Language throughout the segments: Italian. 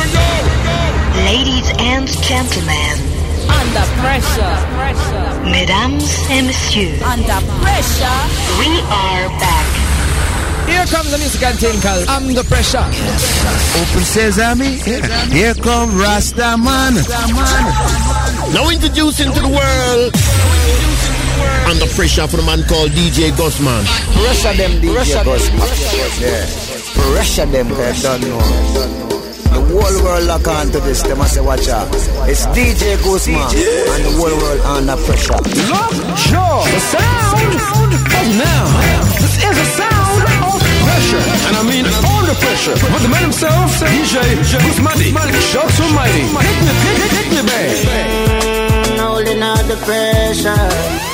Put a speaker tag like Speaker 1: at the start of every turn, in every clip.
Speaker 1: Ladies and gentlemen,
Speaker 2: under pressure.
Speaker 1: mesdames et messieurs,
Speaker 2: Under pressure.
Speaker 1: we are back.
Speaker 3: Here comes the music and called Under Pressure.
Speaker 4: Open Sesame, here come Rasta Man.
Speaker 5: Now introducing to the world Under Pressure for the man called DJ Guzman.
Speaker 4: Pressure them, DJ Guzman. Yeah. Pressure them, cause they don't know. The whole world lock on to this, they must say watch out. It's DJ Guzman and the whole world under pressure.
Speaker 3: Look, sure, the sound of now. This is a sound of pressure. And I mean under pressure. But the man himself, DJ Guzman, shots almighty. Hit me, babe.
Speaker 4: Holding out the pressure.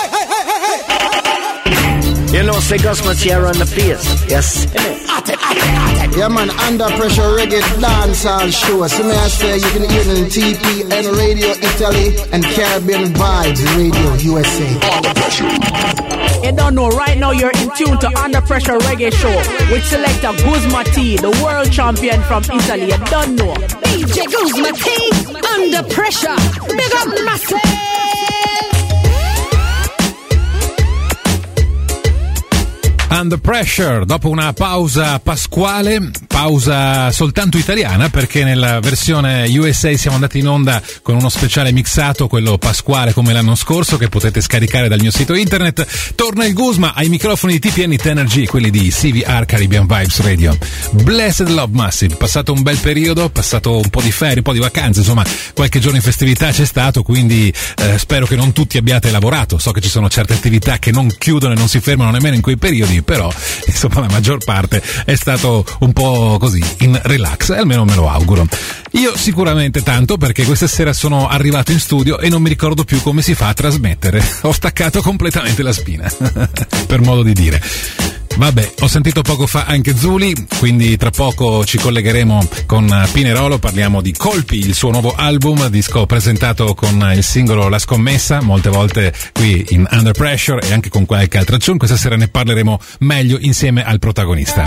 Speaker 4: You know, say Guzman here on the place. Yes.
Speaker 6: Yeah, man, Under Pressure Reggae Dancehall Show. So may I say you can hear it on TPN Radio Italy and Caribbean Vibes Radio USA.
Speaker 2: You don't know, right now you're in tune to Under Pressure Reggae Show with selector Guzman T, the world champion from Italy. You don't know.
Speaker 7: DJ Guzman T, Under Pressure. Big up massive.
Speaker 8: Under Pressure, dopo una pausa pasquale, pausa soltanto italiana, perché nella versione USA siamo andati in onda con uno speciale mixato, quello pasquale come l'anno scorso, che potete scaricare dal mio sito internet. Torna il Guzman ai microfoni di TPN Energy, quelli di CVR Caribbean Vibes Radio. Blessed Love Massive, passato un bel periodo, passato un po' di ferie, un po' di vacanze, insomma qualche giorno in festività c'è stato, quindi spero che non tutti abbiate lavorato. So che ci sono certe attività che non chiudono e non si fermano nemmeno in quei periodi, però insomma la maggior parte è stato un po' così in relax, almeno me lo auguro. Io sicuramente tanto, perché questa sera sono arrivato in studio e non mi ricordo più come si fa a trasmettere. Ho staccato completamente la spina per modo di dire. Vabbè, ho sentito poco fa anche Zuli, quindi tra poco ci collegheremo con Pinerolo, parliamo di Colpi, il suo nuovo album, disco presentato con il singolo La Scommessa, molte volte qui in Under Pressure e anche con qualche altra tune. Questa sera ne parleremo meglio insieme al protagonista.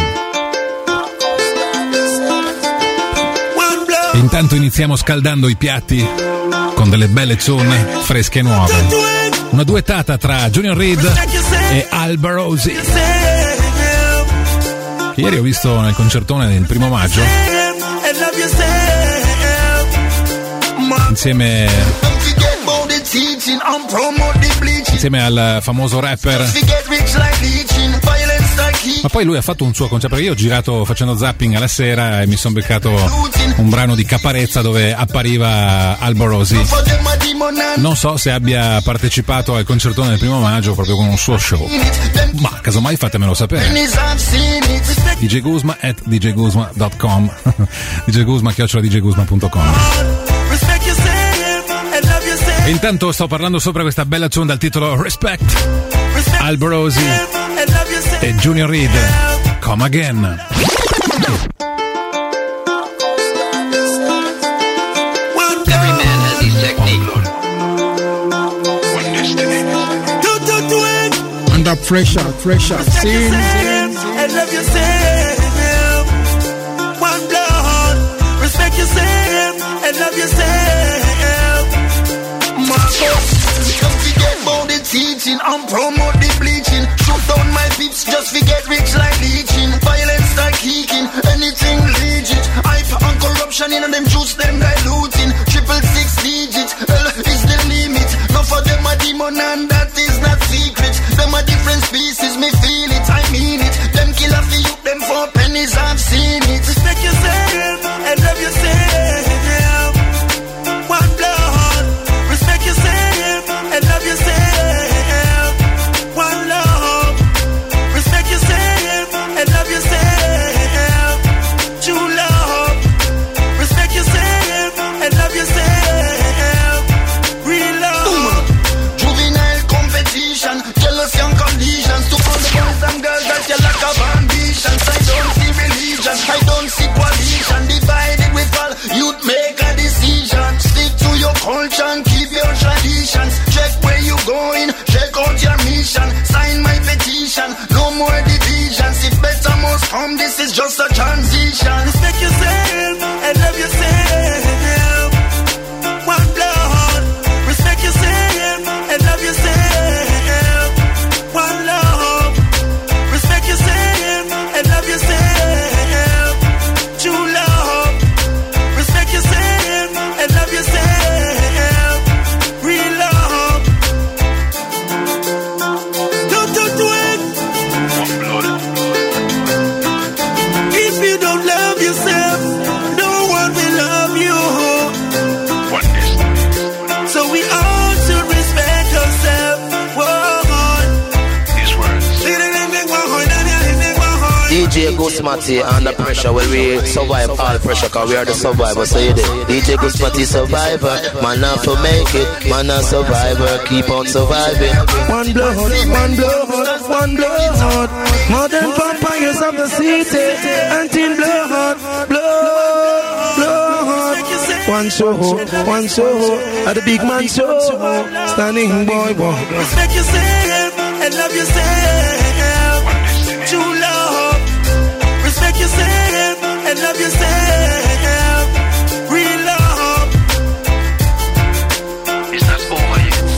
Speaker 8: Intanto iniziamo scaldando i piatti con delle belle tune fresche e nuove. Una duettata tra Junior Reid e Alborosi. Ieri ho visto nel concertone del 1 maggio insieme al famoso rapper, ma poi lui ha fatto un suo concerto, perché io ho girato facendo zapping alla sera e mi sono beccato un brano di Caparezza dove appariva Alborosi. Non so se abbia partecipato al concertone del 1 maggio proprio con un suo show, ma casomai fatemelo sapere. DJ Guzman at djguzman.com djguzman@djguzman.com. E intanto sto parlando sopra questa bella tune dal titolo Respect, Alborosi e Junior Reid, Come Again.
Speaker 6: Under pressure, scene.
Speaker 9: And love yourself. One blood. Respect yourself and love yourself. Don't forget about the teaching and promote the bleaching. Shoot down my peeps, just forget rich like leeching. Violence start kicking, anything legit. Hype and corruption in them juice, them diluting. 666 digits, hell is the limit. Not for them a demon and that is not secret. Them a different species, me feel it, I mean it. Them kill off the youth, them for pennies, I've seen it. Respect yourself and love yourself. One blood. Respect yourself and love yourself. One love. Respect yourself and love yourself. True love. Respect yourself
Speaker 4: Gusmati under pressure. Well, we survive all pressure because we are the survivors. So you did. DJ Gusmati survivor. Man not to make it. Man not survivor. Keep on surviving.
Speaker 10: One blood, one blood, one blood. Modern vampires of the city. Until blood, blood, blood. One show at the big man show. Standing boy, boy.
Speaker 9: Respect yourself and love yourself. True love. Respect yourself and love yourself. Real love. Estás over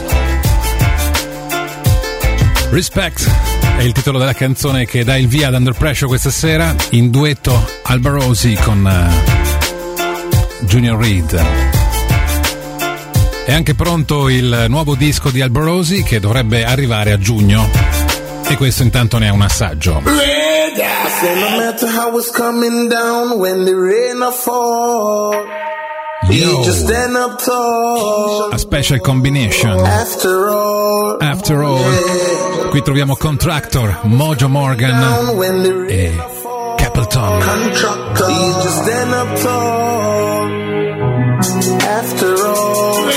Speaker 9: yet.
Speaker 8: Respect è il titolo della canzone che dà il via ad Under Pressure questa sera, in duetto Alborosi con Junior Reid. È anche pronto il nuovo disco di Alborosi che dovrebbe arrivare a giugno, e questo intanto ne è un assaggio. Yo. A special combination. After all. Qui troviamo Contractor, Mojo Morgan e Capleton.
Speaker 10: After all,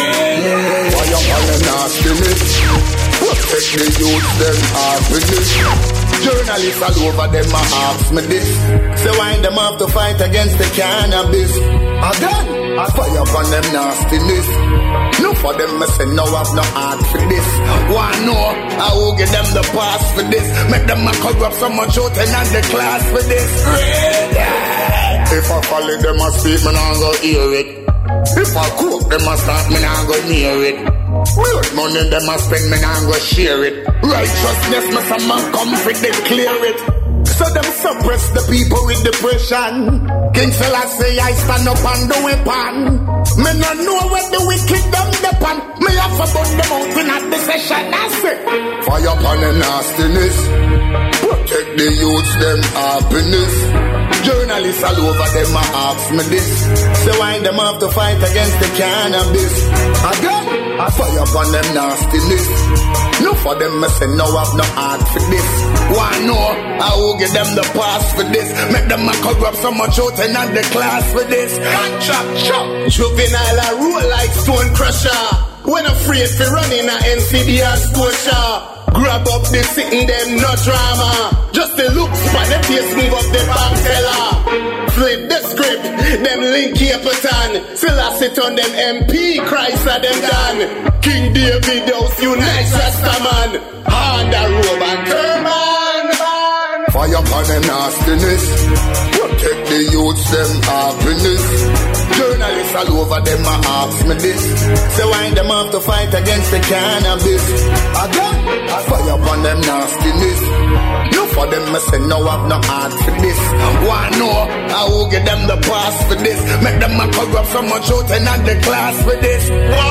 Speaker 10: protect the youth, them happiness. Journalists all over them ask me this. So why them have to fight against the cannabis? Again, I fire upon them nastiness. No for them, I say no, I've no heart for this. Why no? I will give them the pass for this. Make them a corrupt so much out and not the class for this. If I follow them, I speak, man, I'm gonna hear it. If I cook them, I start, me nah go near it. Blood money them I spend, me nah go share it. Righteousness, me some man come for declare it. So them suppress the people with depression. King Selassie, I stand up and do it pan. Me no know where the wicked them depend. Me have to put them out in at the session, that's it. Fire upon the nastiness. Protect the youths, them happiness. Journalists all over them ask me this. So why them have to fight against the cannabis? Again, I fire upon them nastiness. No for them, I say no, I've no heart for this. Why no? I will give them the pass for this. Make them a corrupt so much out and not the class for this. Contract shop. Juvenile I roll like stone crusher. When afraid for running a NCD or Scotia. Grab up the sitting them, no drama. Just the looks by the face, move up the bank teller. Flip the script, them link Capleton. Still I sit on them MP, Christ are them done. King David House, unite Rastaman. Honda, Robe and Turban. Fire upon them nastiness. Protect the youths, them happiness. Journalists all over them ask me this. So why them have to fight against the cannabis? Again, I fire upon them nastiness. No for them, I say no, I've no heart for this. Why no? I will give them the pass for this. Make them a corrupt so much out and not the class for this.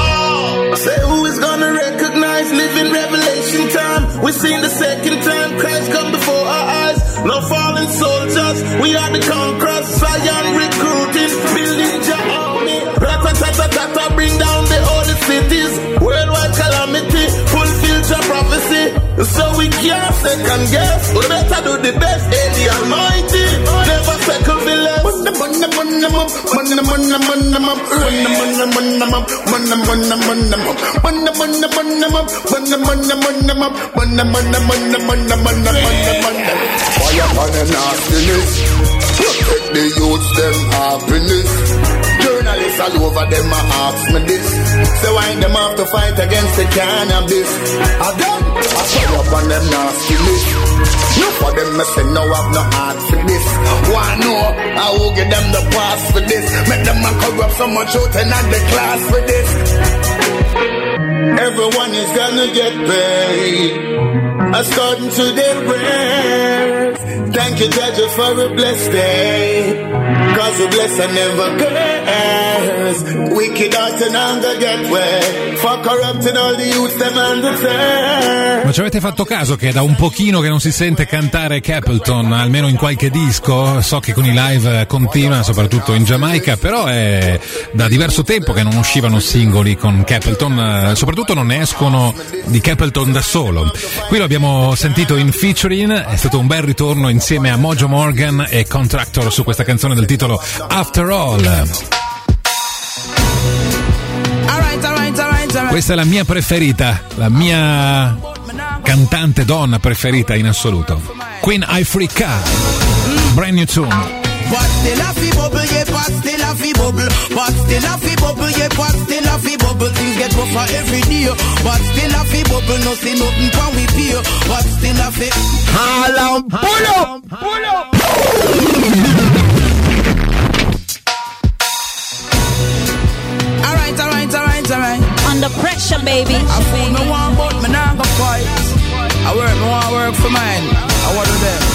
Speaker 10: Wow. Say who is gonna recognize living revelation time? We seen the second time Christ come before our eyes. No fallen soldiers, we are the conquerors. Zion recruiting, building your army. Rat-a-tat-a-tat-a, bring down the holy cities. Worldwide calamity, fulfill your prophecy. So we can't second guess. We better do the best, the Almighty. Never second the less. Fire upon the nastiness. Protect the youths, them happiness. Journalists all over them ask me this. So why them have to fight against the cannabis? Again, I fire upon them nastiness. No for them, I say no, I've no heart for this. Why no? I will give them the pass for this. Make them a corrupt so much out and not the class for this. Everyone is gonna get paid according to their prayers. Thank you, Judge, for a blessed day. Cause we we bless and never curse. Wicked heart and anger get wet. For corrupting all the youths them and the third.
Speaker 8: Ma ci avete fatto caso che da un pochino che non si sente cantare Capleton, almeno in qualche disco? So che con i live continua, soprattutto in Giamaica, però è da diverso tempo che non uscivano singoli con Capleton, soprattutto non ne escono di Capleton da solo. Qui lo abbiamo sentito in featuring, è stato un bel ritorno insieme a Mojo Morgan e Contractor su questa canzone del titolo After All. Questa è la mia preferita, la mia cantante donna preferita in assoluto, Queen Ifrica, brand new tune.
Speaker 11: But still a fi bubble, yeah, but still a fi bubble. But still a fi bubble, yeah, but still a fi bubble. Things get rougher every day. But still a fi bubble, no see nothing when we pay. But still a fi.
Speaker 9: All on, pull up, pull up.
Speaker 11: Alright.
Speaker 7: Under pressure, baby.
Speaker 11: I fool me one, but me nah go fight. I want work for mine. I want to them.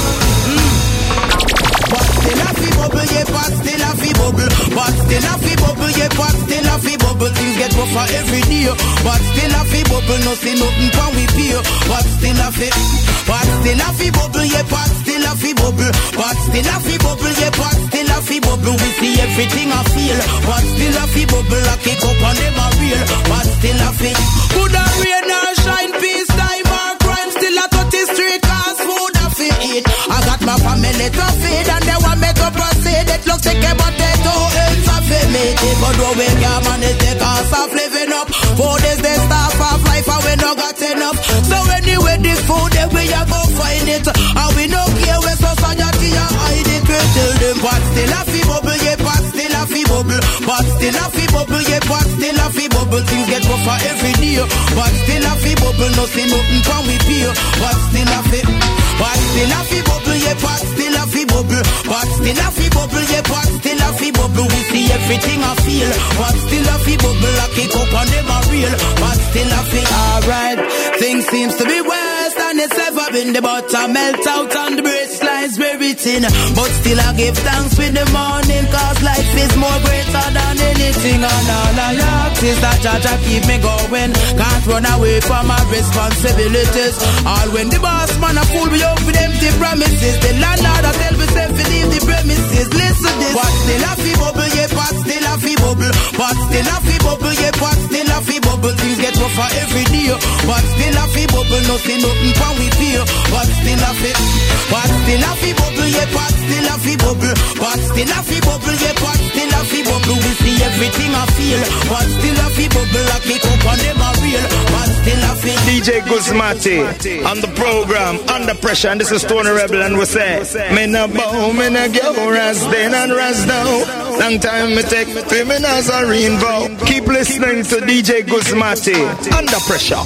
Speaker 11: But still a fi bubble, yeah, but still a fi bubble. But still a fi bubble, yeah, but still a fi bubble. Things get rougher every day. But still a fi bubble, no see nothing when we pay. But still a fi. But still a fi bubble, yeah, but still a fi bubble. But still a fi bubble, yeah, but still a fi bubble. We see everything I feel. But still a fi bubble, I kick up and them a real. But still a fi. Could a rain or shine, peace, time or crime. Still a 30 street cars, food a fi eat. I got my family to feed and they want me to proceed. It looks like a potato ends a fi meat. Even though we can't manage the cost of living up. 4 days they start off life and we no got enough. So anyway the food that we a go find it. And we no care where society a hide it. We tell them but still a fi bubble, yeah, but still a fi bubble. But still a fi bubble, yeah, but still a fi bubble. Things get rougher every day. But still a fi bubble, no see nothing when we pay. But still a fi. But still a fi bubble, yeah, but still a fi bubble. But still a fi bubble, yeah, but still a fi bubble. We see everything I feel. But still a fi bubble, I kick up and them are real. But still a fi. Alright, things seems to be worse than it's ever been. The butter melt out and the breastline's very thin. But still I give thanks with the morning, cause life is more greater than anything. And all I ask is that Jaja keep me going. Can't run away from my responsibilities. All when the boss man a fool me up with empty promises. The landlord a tell me say to leave the premises. Listen this. But still a fi bubble, yeah, but still a fi bubble. But still a fi bubble, yeah, but still a fi bubble. Things get rougher every day. But still a fi bubble, no see nothing when we pay. But still a fi. But still a fi bubble, yeah, but still a fi bubble. But still a fi bubble, yeah, but still a fi bubble. We see everything I feel. But still a fi bubble, I kick up and them are real. But still a fi.
Speaker 12: DJ Guzmati on the program Under Pressure, and this is Tony Rebel, and we say me no bow, me no go, ras then and ras down. Long time me take me Nazarene vow. Keep listening to DJ Guzmati Under Pressure.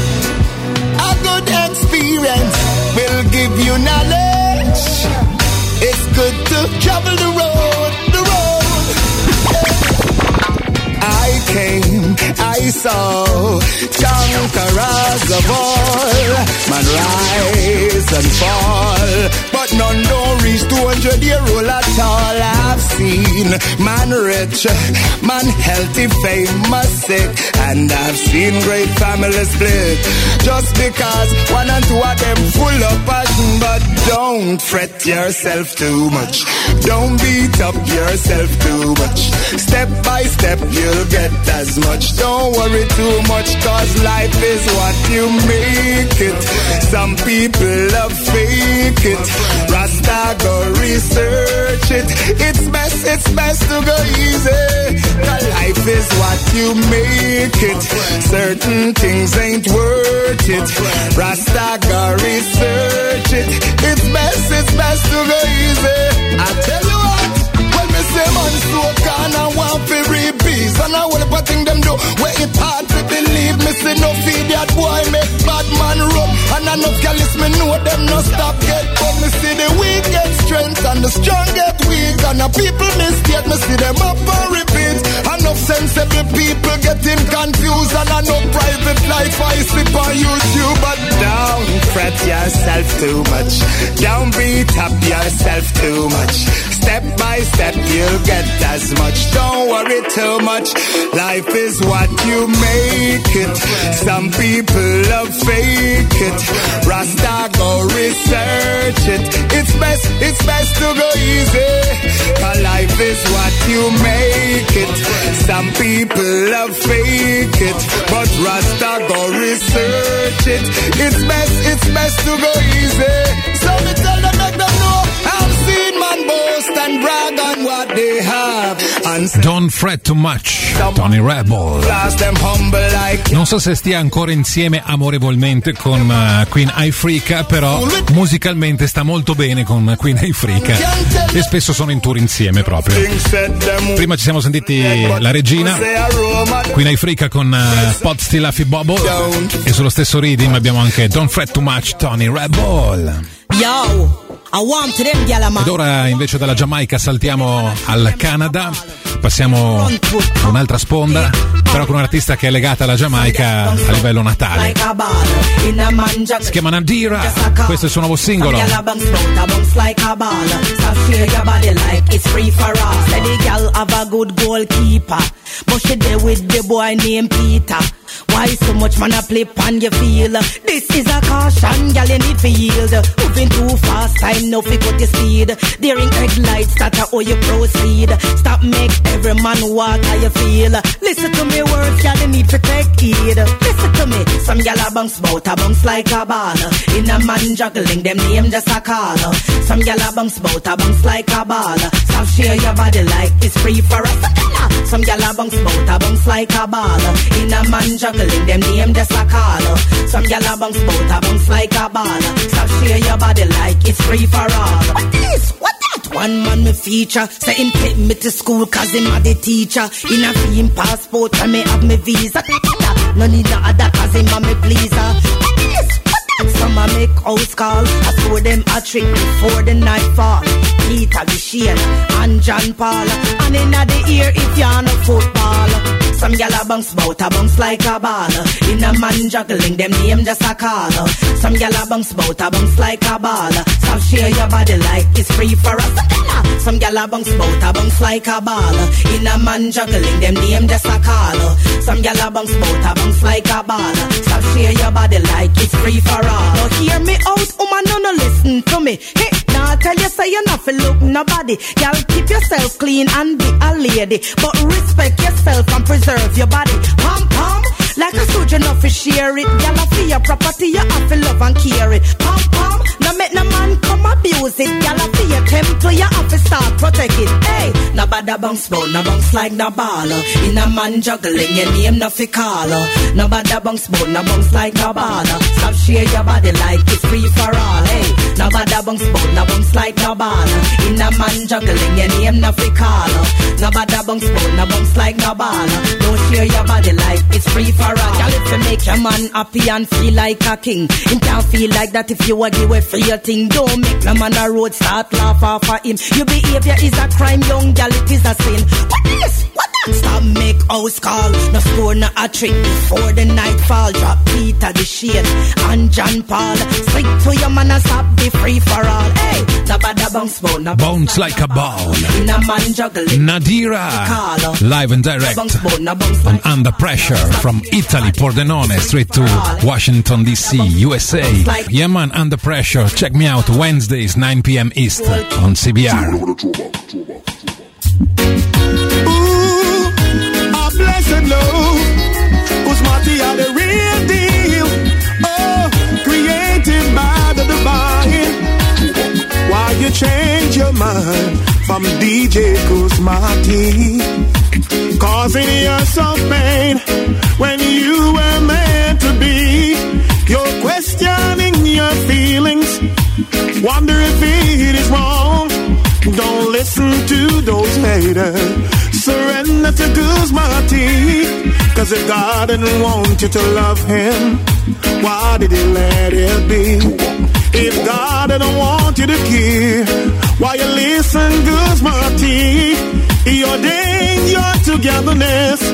Speaker 9: A good experience will give you knowledge. It's good to travel the road, the road. I came, I saw conquerors of all, man rise and fall, but none don't reach 200-year-old at all. I've seen man rich, man healthy, famous, sick, and I've seen great families split, just because one and two of them full of passion. But don't fret yourself too much, don't beat up yourself too much. Step by step you'll get as much. Don't worry too much, cause life is what you make it. Some people love fake it. Rasta go research it. It's best to go easy. Cause life is what you make it. Certain things ain't worth it. Rasta go research it. It's best to go easy. I tell you what, when me say man so can I want to repeat, and I will put thing them do where it hard to believe. Me say no feed that boy make bad man run, and enough callous me know them no stop get. But me see the weak get strength and the strong get weak, and the people mistake me see them up and repeat. Enough sensible people get getting confused and I know private life I sip on YouTube. But
Speaker 12: don't fret yourself too much. Don't beat up yourself too much. Step by step you'll get as much. Don't worry too much. Life is what you make it. Some people love fake it. Rasta go research it. It's best to go easy. 'Cause life is what you make it. Some people love fake it, but Rasta go research it. It's best to go easy. So me tell them, make them know I've seen man boast and brag on what they have. And
Speaker 8: Don't fret too much, Tony Rebel. Non so se stia ancora insieme amorevolmente con Queen Ifrica, però musicalmente sta molto bene con Queen Ifrica e spesso sono in tour insieme proprio. Prima ci siamo sentiti la regina, Queen Ifrica con Pot Still Affy Bubble, e sullo stesso rhythm abbiamo anche Don't Fret Too Much, Tony Rebel.
Speaker 7: Yo, I want them, gyal, man.
Speaker 8: Ed ora invece dalla Giamaica saltiamo al Canada, passiamo a un'altra sponda, però con un artista che è legata alla Giamaica a livello natale. Si chiama Nadira, questo è il suo nuovo singolo.
Speaker 7: But she there with the boy named Peter. Why so much man a play pan you feel? This is a caution, girl, you need to yield. Moving too fast, time no fi cut your speed. Daring headlights, start how you proceed. Stop make every man walk how you feel. Listen to me words, girl, you need to take heed. Listen to me, some girl a bounce like a ball. In a man juggling, them name just a call. Some girl a bounce like a ball. Stop share your body like it's free for us. Some girl a bounce like a ball. In a man juggling, them name just a call. Some gyal a bounce like a ball. Stop share your body like it's free for all. What this? What that? One man me feature, say him take me to school 'cause him a the teacher. In a fee him passport and me have me visa. No need no other 'cause him a me pleaser. What this? What that? Some a make house call. I saw them a trick before the nightfall. Peter Bishane and John Paul. And inna the ear if you're no football. Some gyal a bounce like a ball. In a man juggling, them name just a call. Some gyal a bounce like a ball. Stop share your body like it's free for us. Some gyal a bounce like a ball. In a man juggling, them name just a call. Some gyal a bounce like a ball. Stop share your body like it's free for all. Now hear me out, woman, no listen to me. Hey, now I tell you say you not fi look nobody. Gyal, keep yourself clean and be a lady, but respect yourself and preserve your body. Pom pom, like a soldier, not fi share it. Gyal, a fi your property, you have to love and care it. Pom pom, no make no man come abuse it. Gyal, a fi your temple, you have to start protect it. Hey, no bada bounce like no baller. In a man juggling, your name no fi caller. No bada bounce like no baller. Stop share your body like it's free for all. Hey, no bada bounce like no baller. In a man juggling, your name no fi caller. No bada bounce like no baller. Don't share your body like it's free for all. Y'all if you make your man happy and feel like a king. Him can't feel like that if you a give away for your thing. Don't make no man a road start laugh off of him. Your behavior is a crime, young gal, it is a sin. What this? What that? Stop make house call. No score, no a trick before the nightfall. Drop Peter Bishane and John Paul. Stick to your man and stop be free for all. Hey, no bada bounce
Speaker 8: like a ball.
Speaker 7: In a man juggling.
Speaker 8: Nadira, live and direct on Under Pressure from Italy, Pordenone, straight to Washington DC, USA. Yeah man, Under Pressure, check me out Wednesdays 9 p.m. East on CBR.
Speaker 9: Ooh, a blessed love, Usmati are the real deal. Oh, created by the divine. Why you change your mind from DJ Kusmati? Causing you some pain when you were meant to be. You're questioning your feelings, wonder if it is wrong. Don't listen to those haters. Surrender to Kusmati. 'Cause if God didn't want you to love him, why did he let it be? If God didn't want you to care, why you listen, Kusmati? He ordained your togetherness,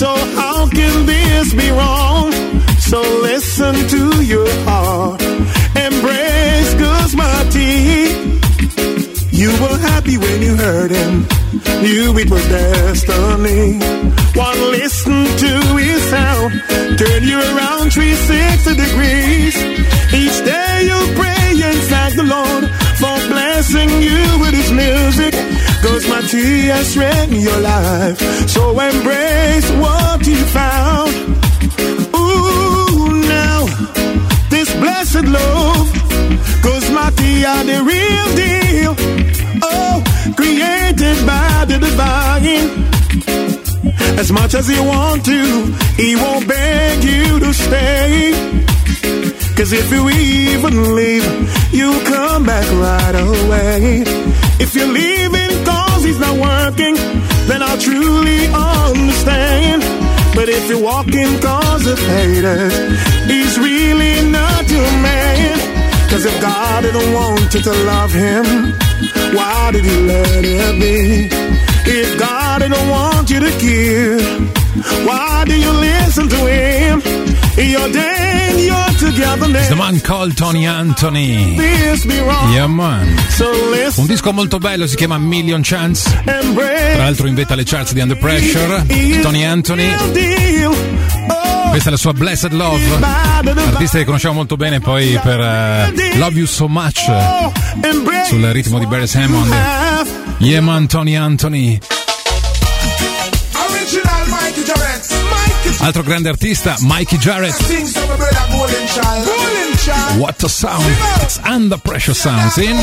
Speaker 13: So how can this be wrong? So listen to your heart. Embrace Guzma T. You were happy when you heard him. Knew it was destiny. One listen to his sound. Turn you around 360 degrees. Each day you pray and thank the Lord for blessing you with his music. Guzma T has strengthened your life. So embrace what you found. Ooh, now this blessed love. Guzma T are the real deal. Oh, created by the divine. As much as he want to, he won't beg you to stay. Cause if you even leave, you come back right away. If you're leaving cause he's not working, then I'll truly understand. But if you're walking cause of haters, he's really not your man. Cause if God didn't want you to love him, why did he let it be? If God didn't want you to kill, why do you listen to him? You're dead, you're together now.
Speaker 8: It's the man called Tony Anthony. Yeah, man. Un disco molto bello, si chiama Million Chance. Tra l'altro inventa le charts di Under Pressure. Tony Anthony. Questa è la sua Blessed Love. Artista che conosciamo molto bene poi per Love You So Much, sul ritmo di Beres Hammond. Yeah, man, Tony Anthony.
Speaker 14: Original Mikey Jarrett.
Speaker 8: Altro grande artista, Mikey Jarrett. What a sound. It's Under Pressure Sounds in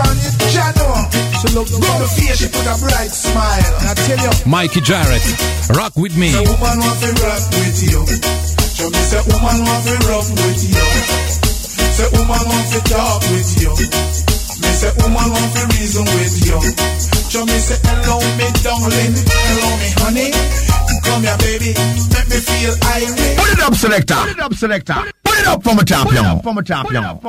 Speaker 8: Mikey Jarrett. Rock with me.
Speaker 14: Say woman want to rock with you. Say woman want to rock with you. Say woman want to talk with you. Me say woman want to reason with you. So me say hello me darling, hello me honey. Come here baby, make me feel irate.
Speaker 5: Put it up selector. Put it up selector. Put it up from a champion. From a champion.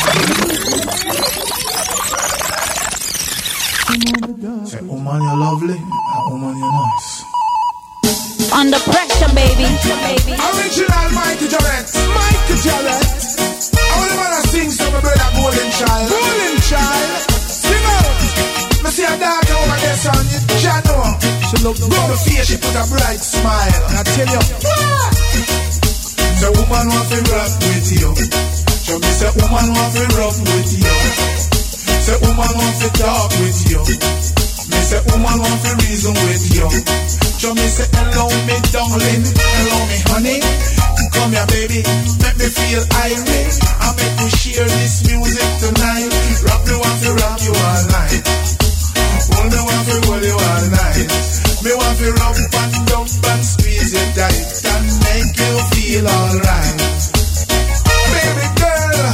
Speaker 14: Say woman you're lovely, woman you're nice.
Speaker 15: Under pressure, baby.
Speaker 14: Original Mikey Jarrett. Mikey Jarrett. I only wanna sing some brother Golden Child. Golden Child. Sing out. Me see a dog over there, son. You know. She look good. Her face, she put a bright smile. And I tell you, the woman want to rock with you. So me say woman want to rock with you. Say woman want to talk with you. Me say woman want to reason with you. So me say hello me darling, hello me honey. Come here baby, make me feel irate. I make we share this music tonight. Rock me want to rock you all night. Hold me want to hold you all night. Me want to rub and dump and squeeze you tight and make you feel alright. Baby girl,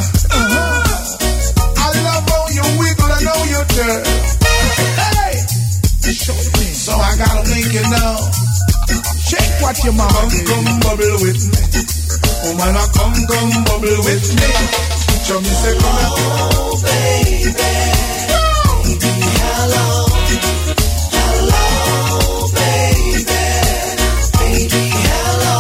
Speaker 14: I love how you wiggle and how you turn. Hey, so I gotta make you know. Shake what your mama come bubble with me. Woman, I come bubble with me. Show me say come here. Oh baby, baby, hello, baby, baby, hello.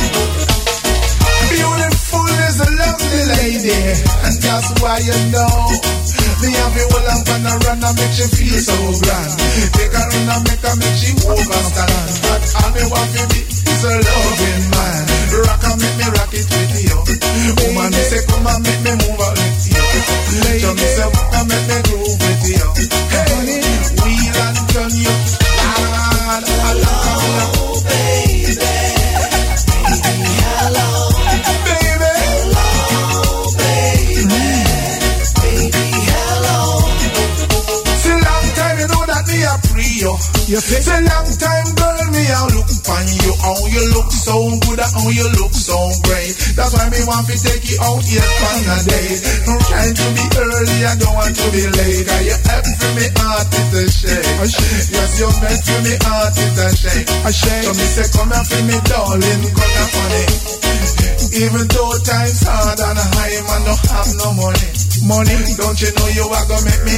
Speaker 14: Beautiful is a lovely lady, and that's why you know. Me have you all up and run and make you feel so grand. Take her run and make she overstand. But all me want to be is a loving man. Rock and make me rock it with you. Woman, me say come and make me move out with you. So me say walk and make me groove with you. Hey, wheel and turn you. Lord, hello, baby, baby, hello, baby, hello, baby, baby, hello. It's a long time you know that me a pre you. It's a long time girl me a look upon you. How you look so good and how you look so great. That's why me want to take you out yet on a date. Don't try to be early, I don't want to be late. Are you happy for me heart it a shake? Yes, you're meant for me heart it a shake. So me say come here for me darling, come here for me. Even though time's hard and high, man don't have no money. Don't you know you are gonna make me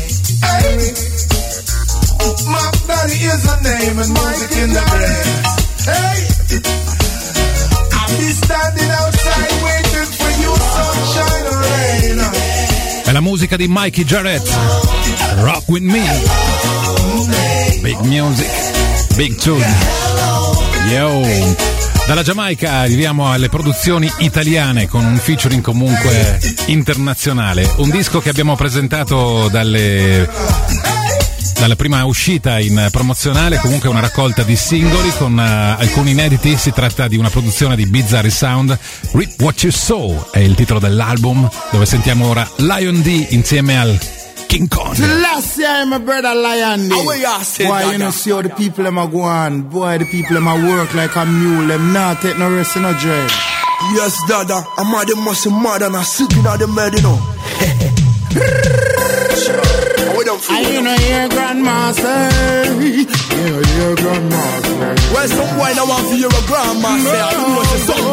Speaker 14: irate? Mac Daddy is the name and music in the brain. Hey, I'll be standing outside waiting for you, sunshine or rain.
Speaker 8: È la musica di Mikey Jarrett, Rock With Me. Big music, big tune. Yo. Dalla Giamaica arriviamo alle produzioni italiane con un featuring comunque internazionale. Un disco che abbiamo presentato dalla prima uscita in promozionale, comunque una raccolta di singoli con alcuni inediti. Si tratta di una produzione di Bizarre Sound. Reap What You Sow è il titolo dell'album, dove sentiamo ora Lion D insieme al King Kong.
Speaker 6: The last year, my brother Lion D.
Speaker 11: Why
Speaker 6: you know see how the people them a go on? Boy, the people them a work like a mule. Them not take no rest in a dream.
Speaker 11: Yes, Dada. I'm mad, them must be mad and I'm sitting at the bed, you know.
Speaker 6: I you know your grandmaster. You know your grandmaster.
Speaker 11: Well, some boy now want to hear a grandmaster. I don't know the song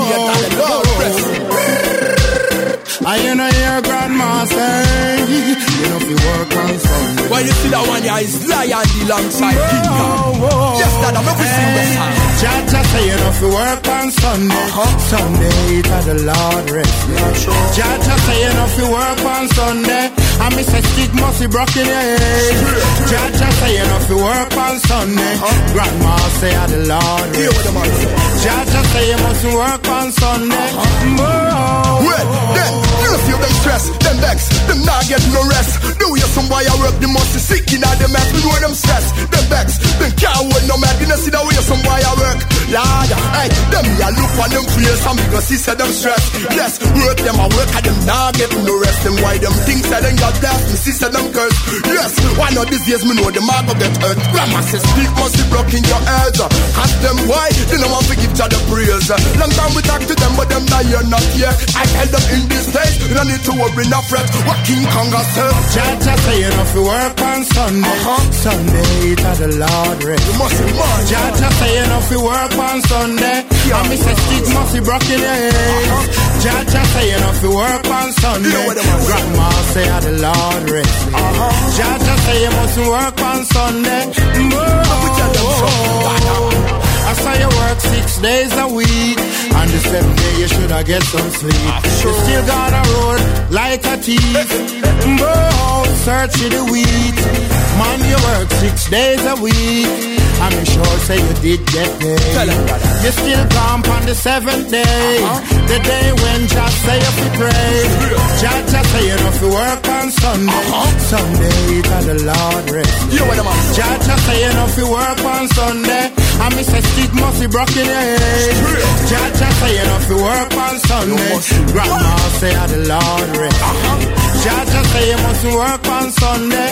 Speaker 6: I you know your grandmaster. You know if you work on Sunday.
Speaker 11: Why you see that one here is Lion D alongside King Kong. Yes, Dada, make we sing the song.
Speaker 6: Jaja say you know if you work on Sunday. Sunday to the Lord rest. Jaja say you know if you work on Sunday. And me say stick must be broken your head. Jaja say you know if you work on Sunday. Grandma say I the Lord rest. Jaja say you must work on Sunday.
Speaker 11: Well, then, you know feel them stress, them vex, them not get no rest. Do you some boy I work, the most sick in all the mess. We know them stress, them vex, them can't hold no man. You know see the way some boy I work. Lord, hey, them me a look on them face and because he said them stress. Yes, work them a work and them not get no rest. Them why them things that them got blessed, me sister them curse. Yes, why not these days me know them a go get hurt. Grandma says speak must be broken your heads. Ask them why, they don't want to give to the praise. Long time we talk to them but them not here, not here. I held them in this place, you don't need to worry, no fret. What King Kong has said.
Speaker 6: Jaja say you know if you work on Sunday. Sunday to the Lord rest.
Speaker 11: You must be mad.
Speaker 6: Jaja say you know if you work on Sunday. And me say stick must be broken your head. Jaja say you know if you work on Sunday. Grandma say I the Lord rest. Jaja say you must work on Sunday. I saw you work 6 days a week. On the 7th day you shoulda get some sleep. You still got a road like a thief. Go search for the wheat. Man, you work 6 days a week. I'm sure say you did get paid. You still come on the 7th day. The day when Jah say you fi pray. Jah say you know fi work on Sunday. Sunday to the Lord rest. Jah say you know fi work on Sunday. And me say stick must be broken your head. Jah say you know fi work on Sunday. Grandma say I the Lord rest. Jah say you must work on Sunday.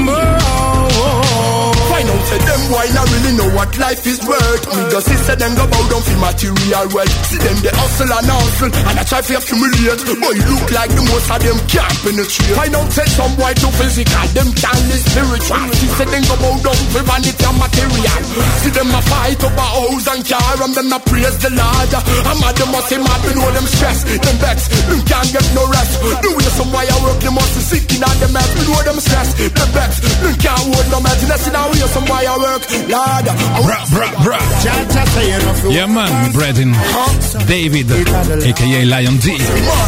Speaker 11: Find out say them why not really know what life is worth. Me just say them go bow down for material wealth. See them they hustle and I try to accumulate. Boy look like the most of them can't penetrate. Find out say some boy too physical, them can't live spiritual. See say them go bow down for vanity and material. See them a fight over house and car and them a praise the Lord. I'm mad them must say mad we know them stress, them vex, them can't get no rest. Do you some why I work them must be sick in all the mess. We know them stress, them vex, them can't hold no mess. Let's see now we some why I work. Lord,
Speaker 8: yeah man, Brethren, David, aka Lion D.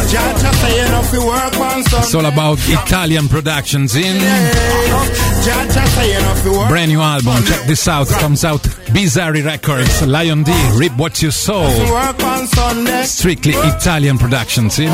Speaker 8: It's all about Italian productions in brand new album. Check this out, comes out Bizarre Records, Lion D, Reap What You Sow. Strictly Italian productions in.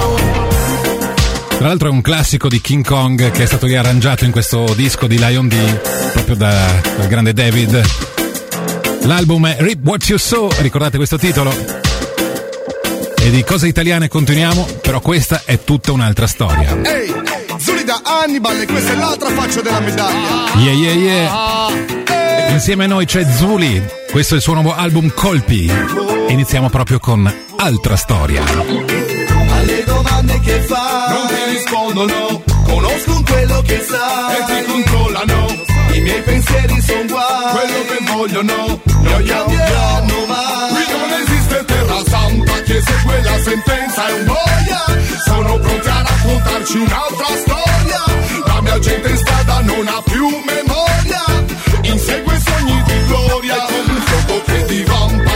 Speaker 8: Tra l'altro è un classico di King Kong che è stato riarrangiato in questo disco di Lion D proprio dal grande David. L'album è Reap What You Sow, ricordate questo titolo? E di cose italiane continuiamo, però questa è tutta un'altra storia.
Speaker 16: Ehi, Zuli da Hannibal e questa è l'altra faccia della medaglia.
Speaker 8: Yeah. Insieme a noi c'è Zuli, questo è il suo nuovo album Colpi. Iniziamo proprio con Altra Storia.
Speaker 17: Alle domande che fa non ti rispondono, conoscono quello che sa e ti controllano. I miei pensieri sono guai, quello che vogliono non cambieranno mai. Qui non esiste terra santa che se quella sentenza è un boia. Sono pronti a raccontarci un'altra storia. La mia gente in strada non ha più memoria. Insegue sogni di gloria con un fuoco che divampa.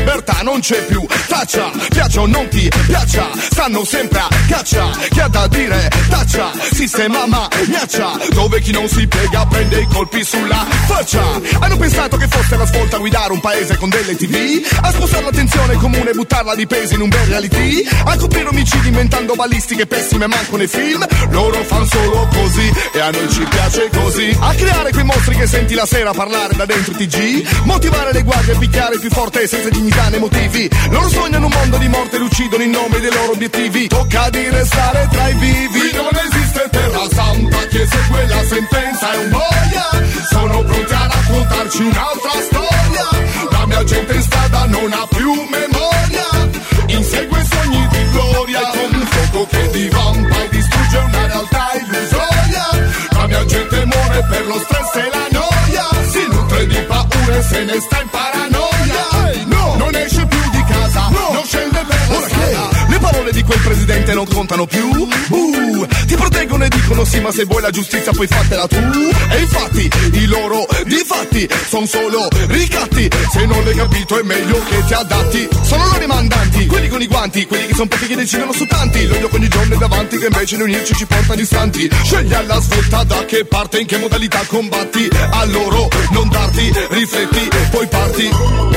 Speaker 16: libertà non c'è più traccia, piaccia o non ti piaccia, stanno sempre a caccia, chi ha da dire taccia, sistema ma minaccia, dove chi non si piega prende i colpi sulla faccia. Hanno pensato che fosse la svolta a guidare un paese con delle TV, a spostare l'attenzione comune e buttarla di pesi in un bel reality, a coprire omicidi inventando balistiche pessime manco nei film, loro fan solo così e a noi ci piace così, a creare quei mostri che senti la sera parlare da dentro TG, motivare le guardie e picchiare più forte senza dignità né motivi, loro sognano un mondo di morte e uccidono in nome dei loro obiettivi, tocca di restare tra i vivi, qui non esiste terra santa, chi esegue la sentenza è un boia, sono pronti a raccontarci un'altra storia, la mia gente in strada non ha più memoria, insegue sogni di gloria, come un fuoco che divampa e distrugge una realtà illusoria, la mia gente muore per lo stress e la noia, si nutre di paure, se ne sta in paranoia, no, non esce più di casa, no, non scende per la strada, le parole di quel presidente non contano più, ti proteggono e dicono sì, ma se vuoi la giustizia poi fatela tu, e infatti i loro difatti sono solo ricatti, se non l'hai capito è meglio che ti adatti, sono loro i mandanti, quelli con i guanti, quelli che sono pochi che decidono su tanti, l'odio con i giorni davanti che invece di unirci ci porta distanti, scegli alla svelta da che parte, in che modalità combatti, a loro non darti, rifletti, poi parti.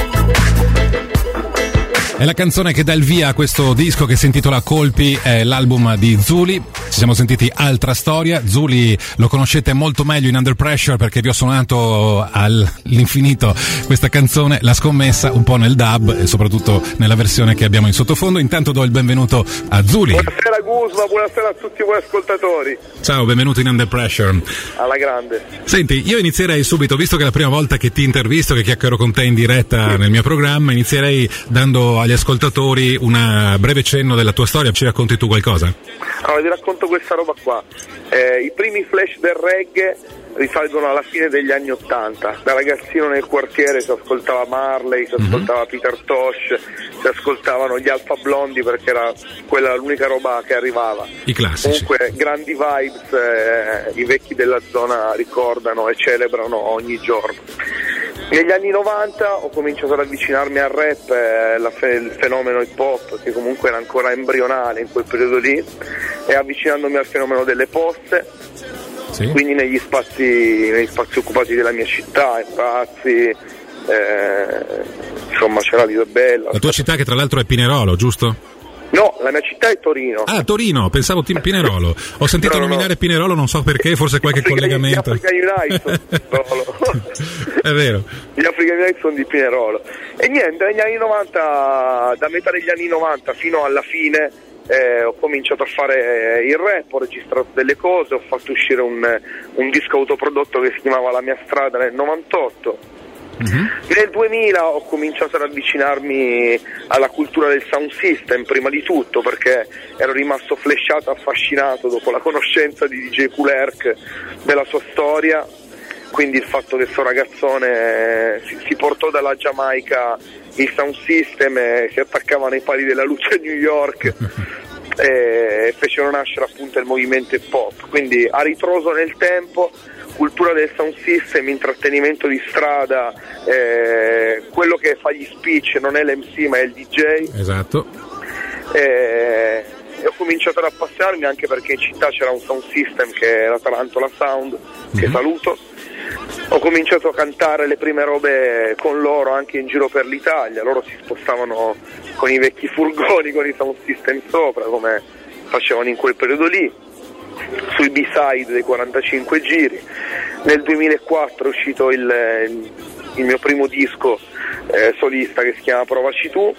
Speaker 8: È la canzone che dà il via a questo disco che si intitola Colpi, è l'album di Zuli. Ci siamo sentiti Altra Storia. Zuli lo conoscete molto meglio in Under Pressure perché vi ho suonato all'infinito questa canzone, La Scommessa, un po' nel dub e soprattutto nella versione che abbiamo in sottofondo. Intanto do il benvenuto a Zuli.
Speaker 18: Buonasera Guzma, buonasera a tutti voi ascoltatori.
Speaker 8: Ciao, benvenuto in Under Pressure.
Speaker 18: Alla grande.
Speaker 8: Senti, io inizierei subito, visto che è la prima volta che ti intervisto, che chiacchiero con te in diretta nel mio programma, inizierei dando agli ascoltatori un breve cenno della tua storia. Ci racconti tu qualcosa?
Speaker 18: Allora, vi racconto questa roba qua. I primi flash del reggae risalgono alla fine degli anni '80. Da ragazzino nel quartiere si ascoltava Marley, si ascoltava Peter Tosh, si ascoltavano gli Alpha Blondi perché era quella l'unica roba che arrivava.
Speaker 8: I classici.
Speaker 18: Comunque grandi vibes, i vecchi della zona ricordano e celebrano ogni giorno. Negli anni 90 ho cominciato ad avvicinarmi al rap, il fenomeno hip hop che comunque era ancora embrionale in quel periodo lì, e avvicinandomi al fenomeno delle poste, sì. Quindi negli spazi occupati della mia città, in Pazzi, insomma c'era Isabella.
Speaker 8: La tua città che tra l'altro è Pinerolo, giusto?
Speaker 18: No, la mia città è Torino.
Speaker 8: Ah, Torino, pensavo Pinerolo. Ho sentito nominare Pinerolo, non so perché, forse qualche collegamento.
Speaker 18: Gli African United
Speaker 8: È vero.
Speaker 18: Gli African United sono di Pinerolo. E niente, negli anni 90, da metà degli anni 90 fino alla fine, ho cominciato a fare il rap, ho registrato delle cose, ho fatto uscire un disco autoprodotto che si chiamava La mia strada nel 98. Nel 2000 ho cominciato ad avvicinarmi alla cultura del sound system, prima di tutto perché ero rimasto flashato, affascinato dopo la conoscenza di DJ Kool Herc, della sua storia, quindi il fatto che sto ragazzone si portò dalla Giamaica il sound system e si attaccavano ai pali della luce a New York e fecero nascere appunto il movimento hip hop, quindi a ritroso nel tempo, cultura del sound system, intrattenimento di strada, quello che fa gli speech non è l'MC ma è il DJ.
Speaker 8: Esatto.
Speaker 18: E ho cominciato ad appassionarmi anche perché in città c'era un sound system che era Tarantola Sound, che saluto. Ho cominciato a cantare le prime robe con loro anche in giro per l'Italia, loro si spostavano con i vecchi furgoni con i sound system sopra come facevano in quel periodo lì, sui B-side dei 45 giri. Nel 2004 è uscito il mio primo disco solista che si chiama Provaci tu.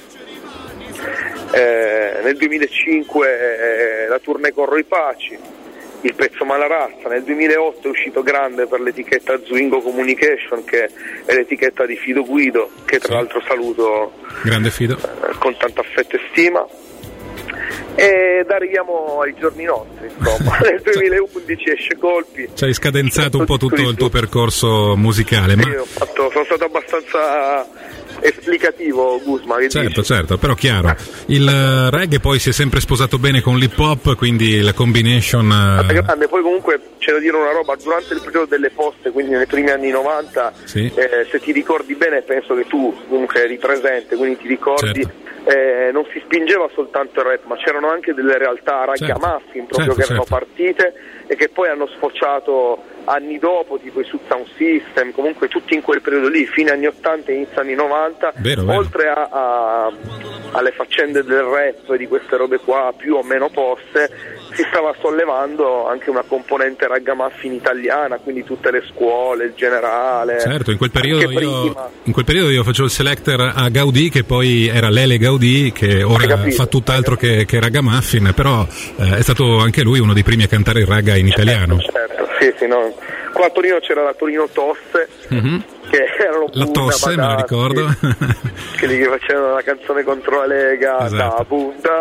Speaker 18: Nel 2005 la tournée con Roy Paci, il pezzo Malarazza. Nel 2008 è uscito Grande per l'etichetta Zwingo Communication, che è l'etichetta di Fido Guido, che tra l'altro saluto,
Speaker 8: grande Fido,
Speaker 18: con tanto affetto e stima. Ed arriviamo ai giorni nostri, insomma. Nel 2011 esce Colpi.
Speaker 8: Ci hai scadenzato un po' tutto il tuo percorso musicale.
Speaker 18: Sì, sono stato abbastanza esplicativo, Guzma.
Speaker 8: Certo, però chiaro. Il reggae poi si è sempre sposato bene con l'hip hop, quindi la combination.
Speaker 18: Grande. Poi comunque c'è da dire una roba, durante il periodo delle poste, quindi nei primi anni 90,
Speaker 8: sì.
Speaker 18: Se ti ricordi bene, penso che tu comunque eri presente, quindi ti ricordi.
Speaker 8: Certo.
Speaker 18: Non si spingeva soltanto il rap, ma c'erano anche delle realtà ragamuffin proprio che erano partite e che poi hanno sfociato anni dopo, tipo i Sud Sound System, comunque tutti in quel periodo lì, fine anni 80 e inizio anni 90,
Speaker 8: vero.
Speaker 18: Oltre alle faccende del rap, di queste robe qua più o meno poste, si stava sollevando anche una componente ragamuffin italiana, quindi tutte le scuole, il generale.
Speaker 8: Certo, in quel periodo io facevo il selector a Gaudì, che poi era Lele Gaudì, che ora fa tutt'altro che ragamuffin, però è stato anche lui uno dei primi a cantare il ragga in italiano.
Speaker 18: Certo, sì, no. Qua a Torino c'era la Torino Tosse, che erano
Speaker 8: la Tosse, me la ricordo.
Speaker 18: Quelli che facevano la canzone contro la Lega,
Speaker 8: esatto.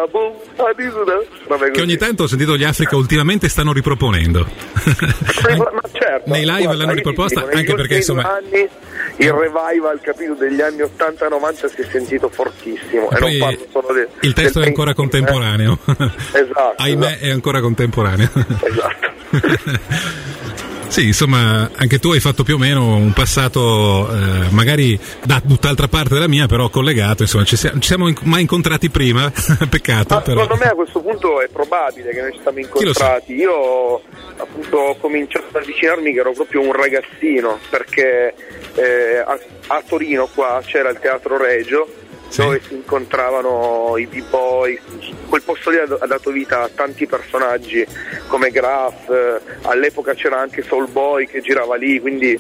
Speaker 8: Che ogni tanto ho sentito gli Africa ultimamente stanno riproponendo.
Speaker 18: Ma certo,
Speaker 8: nei live l'hanno riproposta, anche perché insomma
Speaker 18: anni, il revival, capito, degli anni 80-90 si è sentito fortissimo.
Speaker 8: E non parlo solo il testo è ancora contemporaneo.
Speaker 18: Esatto.
Speaker 8: Ahimè, è ancora contemporaneo.
Speaker 18: Esatto.
Speaker 8: Sì, insomma, anche tu hai fatto più o meno un passato magari da tutt'altra parte della mia, però collegato, insomma, ci siamo mai incontrati prima, peccato. Però.
Speaker 18: Secondo me a questo punto è probabile che noi ci siamo incontrati. Io appunto ho cominciato ad avvicinarmi che ero proprio un ragazzino, perché a Torino qua c'era il Teatro Regio, dove si incontravano i b-boy. Quel posto lì ha dato vita a tanti personaggi come Graf, all'epoca c'era anche Soul Boy che girava lì, quindi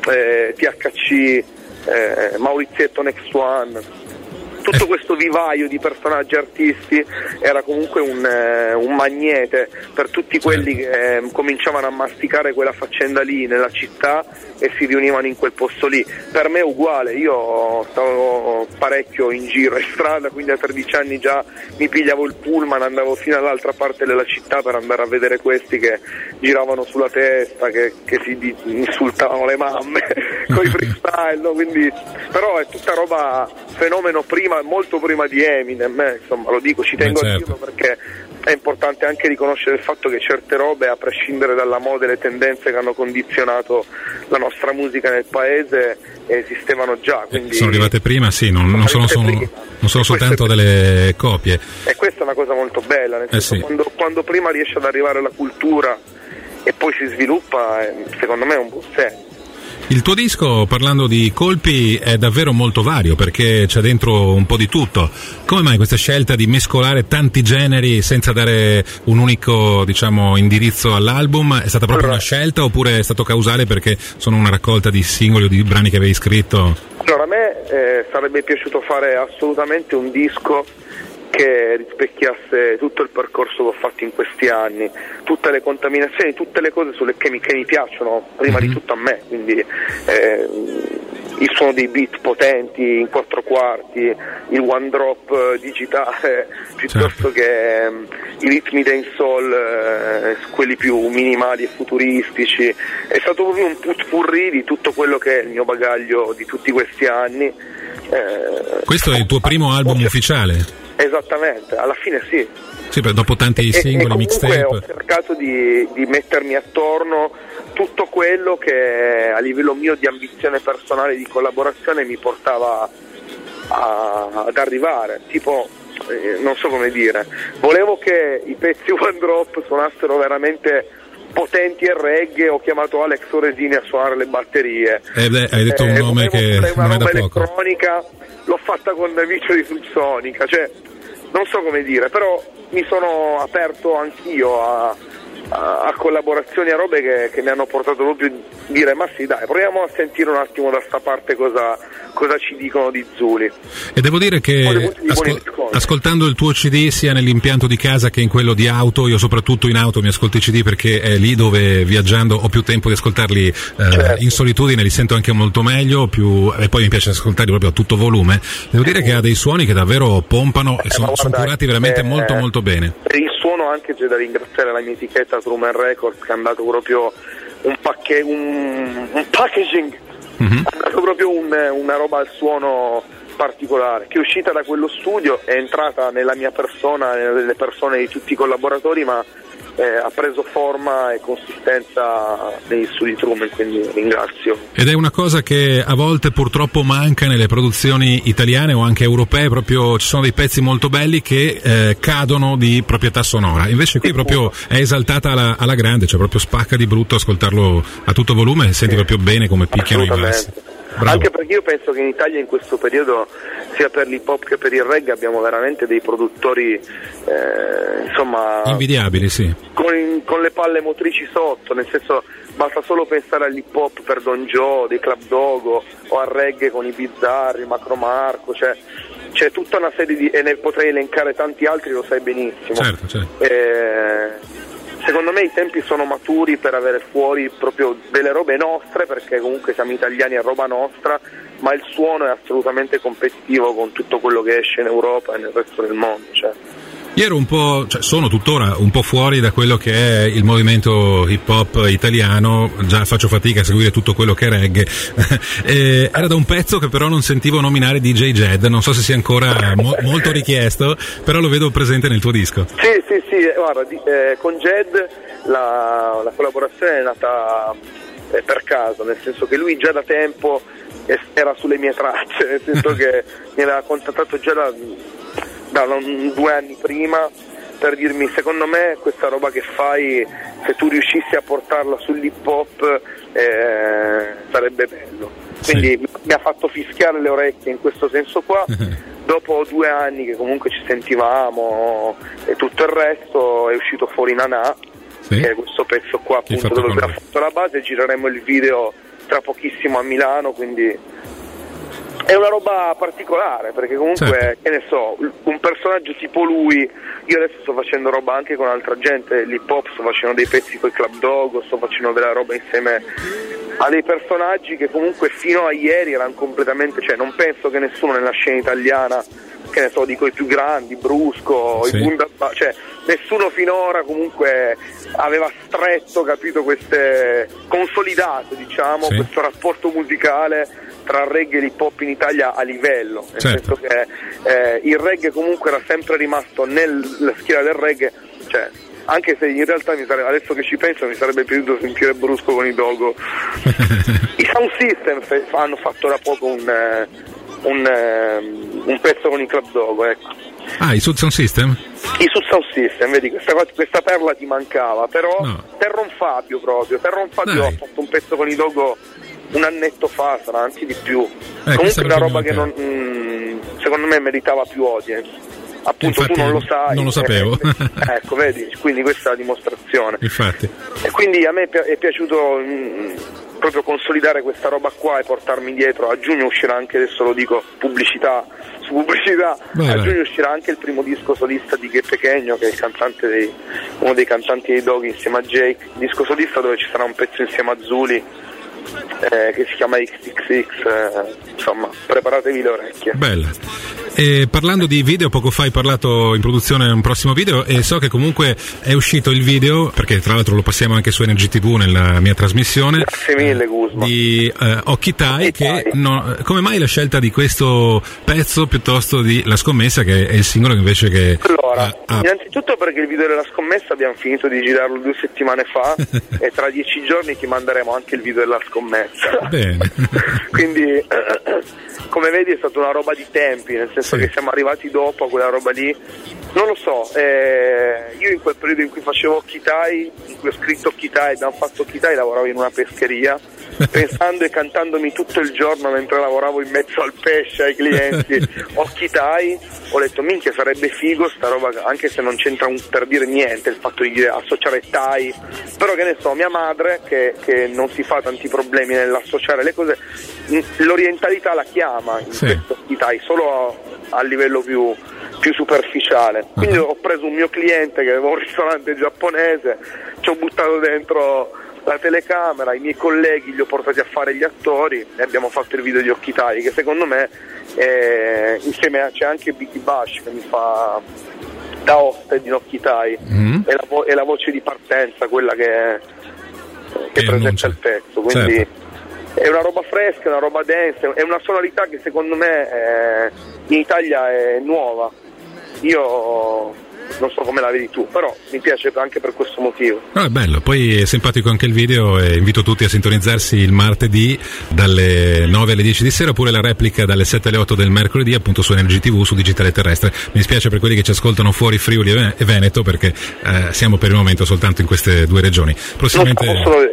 Speaker 18: THC, Maurizietto Next One. Tutto questo vivaio di personaggi artisti era comunque un magnete per tutti quelli che cominciavano a masticare quella faccenda lì nella città e si riunivano in quel posto lì. Per me è uguale, io stavo parecchio in giro in strada, quindi a 13 anni già mi pigliavo il pullman, andavo fino all'altra parte della città per andare a vedere questi che giravano sulla testa, che si insultavano le mamme con i freestyle, no? Quindi, però è tutta roba fenomeno molto prima di Eminem, insomma, lo dico, ci tengo a dirlo perché è importante anche riconoscere il fatto che certe robe, a prescindere dalla moda e le tendenze che hanno condizionato la nostra musica nel paese, esistevano già. Quindi
Speaker 8: sono arrivate prima, sì, non sono soltanto delle copie.
Speaker 18: E questa è una cosa molto bella, nel senso, quando prima riesce ad arrivare la cultura e poi si sviluppa, secondo me è un buon senso.
Speaker 8: Il tuo disco, parlando di colpi, è davvero molto vario perché c'è dentro un po' di tutto. Come mai questa scelta di mescolare tanti generi senza dare un unico, diciamo, indirizzo all'album? È stata proprio una scelta oppure è stato causale perché sono una raccolta di singoli o di brani che avevi scritto?
Speaker 18: Allora, a me sarebbe piaciuto fare assolutamente un disco che rispecchiasse tutto il percorso che ho fatto in questi anni, tutte le contaminazioni, tutte le cose che mi piacciono prima di tutto a me, quindi il suono dei beat potenti in 4/4, il one drop digitale, piuttosto che i ritmi dancehall, quelli più minimali e futuristici. È stato proprio un putpurri di tutto quello che è il mio bagaglio di tutti questi anni.
Speaker 8: Questo è il tuo primo album ufficiale?
Speaker 18: Esattamente, alla fine sì.
Speaker 8: Sì, dopo tanti singoli, mixtape.
Speaker 18: Ho cercato di mettermi attorno tutto quello che a livello mio di ambizione personale, di collaborazione, mi portava ad arrivare. Tipo, non so come dire, volevo che i pezzi one drop suonassero veramente potenti e reggae. Ho chiamato Alex Oresini a suonare le batterie.
Speaker 8: Hai detto un nome che non è da poco.
Speaker 18: Elettronica, l'ho fatta con Vicio di Subsonica, cioè non so come dire, però mi sono aperto anch'io a collaborazioni, a robe che mi hanno portato proprio a dire ma sì dai, proviamo a sentire un attimo da sta parte cosa ci dicono di Zuli.
Speaker 8: E devo dire che ascoltando il tuo CD sia nell'impianto di casa che in quello di auto, io soprattutto in auto mi ascolto i CD perché è lì dove viaggiando ho più tempo di ascoltarli in solitudine, li sento anche molto meglio, e poi mi piace ascoltarli proprio a tutto volume. Devo dire che ha dei suoni che davvero pompano e sono curati veramente molto molto bene.
Speaker 18: Per il suono anche c'è da ringraziare la mia etichetta Truman Records, che ha dato proprio un packaging, ha dato proprio una roba al suono particolare, che è uscita da quello studio, è entrata nella mia persona, nelle persone di tutti i collaboratori, ma ha preso forma e consistenza negli studi Truman, quindi ringrazio.
Speaker 8: Ed è una cosa che a volte purtroppo manca nelle produzioni italiane o anche europee, proprio ci sono dei pezzi molto belli che cadono di proprietà sonora, invece qui proprio è esaltata alla grande, cioè proprio spacca di brutto ascoltarlo a tutto volume e senti proprio bene come picchiano i bassi. Bravo.
Speaker 18: Anche perché io penso che in Italia in questo periodo, sia per l'hip hop che per il reggae, abbiamo veramente dei produttori insomma
Speaker 8: invidiabili, sì,
Speaker 18: con le palle motrici sotto, nel senso basta solo pensare all'hip hop per Don Joe, dei Club Dogo, o al reggae con i Bizzarri, Macro Marco, cioè c'è tutta una serie di, e ne potrei elencare tanti altri, lo sai benissimo.
Speaker 8: Certo.
Speaker 18: Secondo me i tempi sono maturi per avere fuori proprio delle robe nostre, perché comunque siamo italiani, è roba nostra, ma il suono è assolutamente competitivo con tutto quello che esce in Europa e nel resto del mondo.
Speaker 8: Io ero un po', sono tuttora un po' fuori da quello che è il movimento hip hop italiano, già faccio fatica a seguire tutto quello che è reggae. Era da un pezzo che però non sentivo nominare DJ Jed, non so se sia ancora molto richiesto, però lo vedo presente nel tuo disco.
Speaker 18: Sì, guarda, con Jed la collaborazione è nata per caso, nel senso che lui già da tempo era sulle mie tracce, nel senso che mi aveva contattato già da 2 anni prima per dirmi: secondo me questa roba che fai, se tu riuscissi a portarla sull'hip hop sarebbe bello. Quindi mi ha fatto fischiare le orecchie in questo senso qua. Dopo 2 anni che comunque ci sentivamo e tutto il resto, è uscito fuori Nanà, che è questo pezzo qua appunto dove abbiamo fatto la base, e gireremo il video tra pochissimo a Milano, quindi è una roba particolare, perché comunque, che ne so, un personaggio tipo lui, io adesso sto facendo roba anche con altra gente, l'hip hop, sto facendo dei pezzi con i Club Dogo, sto facendo della roba insieme a dei personaggi che comunque fino a ieri erano completamente, cioè non penso che nessuno nella scena italiana, che ne so, dico i più grandi, Brusco, i Bundaba, cioè nessuno finora comunque aveva stretto, capito, queste consolidato, diciamo, questo rapporto musicale tra reggae e l'hip hop in Italia a livello, nel senso che il reggae comunque era sempre rimasto nella schiera del reggae, cioè anche se in realtà adesso che ci penso mi sarebbe piaciuto sentire Brusco con i Dogo. I Sound System hanno fatto da poco un pezzo con i Club Dogo, ecco.
Speaker 8: I Sud Sound System?
Speaker 18: I Sud Sound System, vedi, questa perla ti mancava, però Terron Fabio ha fatto un pezzo con i Dogo un annetto fa, sarà anche di più. Comunque è una roba che secondo me meritava più audience. Appunto, infatti, tu non lo sai.
Speaker 8: Non lo sapevo.
Speaker 18: Ecco, vedi, quindi questa è la dimostrazione.
Speaker 8: Infatti.
Speaker 18: E quindi a me è piaciuto proprio consolidare questa roba qua e portarmi dietro. A giugno uscirà anche, adesso lo dico, pubblicità. A giugno uscirà anche il primo disco solista di Che Pechegno, che è il cantante uno dei cantanti dei Doggy insieme a Jake. Disco solista dove ci sarà un pezzo insieme a Zuli, che si chiama XXX, insomma, preparatevi le orecchie.
Speaker 8: Bella. E parlando di video, poco fa hai parlato in produzione un prossimo video, e so che comunque è uscito il video, perché tra l'altro lo passiamo anche su Energy TV nella mia trasmissione.
Speaker 18: Grazie mille, Guzman.
Speaker 8: Di Occhi Tai, come mai la scelta di questo pezzo piuttosto di La Scommessa, che è il singolo invece che...
Speaker 18: Allora, innanzitutto perché il video della Scommessa abbiamo finito di girarlo 2 settimane fa e tra 10 giorni ti manderemo anche il video della Scommessa.
Speaker 8: Bene.
Speaker 18: Quindi come vedi è stata una roba di tempi, nel senso che siamo arrivati dopo a quella roba lì. Non lo so, io in quel periodo in cui facevo Occhi Tai, in cui ho scritto Occhi Tai, abbiamo fatto Occhi Tai, lavoravo in una pescheria, pensando e cantandomi tutto il giorno mentre lavoravo in mezzo al pesce, ai clienti, Occhi Tai, ho detto minchia, sarebbe figo sta roba, anche se non c'entra per dire niente il fatto di associare Tai, però che ne so, mia madre che non si fa tanti problemi nell'associare le cose, l'orientalità la chiama in questo Occhi Tai, solo a livello più superficiale. Quindi ho preso un mio cliente che aveva un ristorante giapponese, ci ho buttato dentro la telecamera, i miei colleghi li ho portati a fare gli attori e abbiamo fatto il video di Occhi Tai, che secondo me insieme c'è anche Biggie Bash che mi fa da host di Occhi Tai, è la voce di partenza, quella che presenta il pezzo, quindi È una roba fresca, è una roba dance, è una sonorità che secondo me in Italia è nuova. Io non so come la vedi tu, però mi piace anche per questo motivo.
Speaker 8: No, è bello, poi è simpatico anche il video e invito tutti a sintonizzarsi il martedì dalle 9 alle 10 di sera, oppure la replica dalle 7 alle 8 del mercoledì appunto su Energy TV, su Digitale Terrestre. Mi dispiace per quelli che ci ascoltano fuori Friuli e Veneto, perché siamo per il momento soltanto in queste due regioni. Prossimamente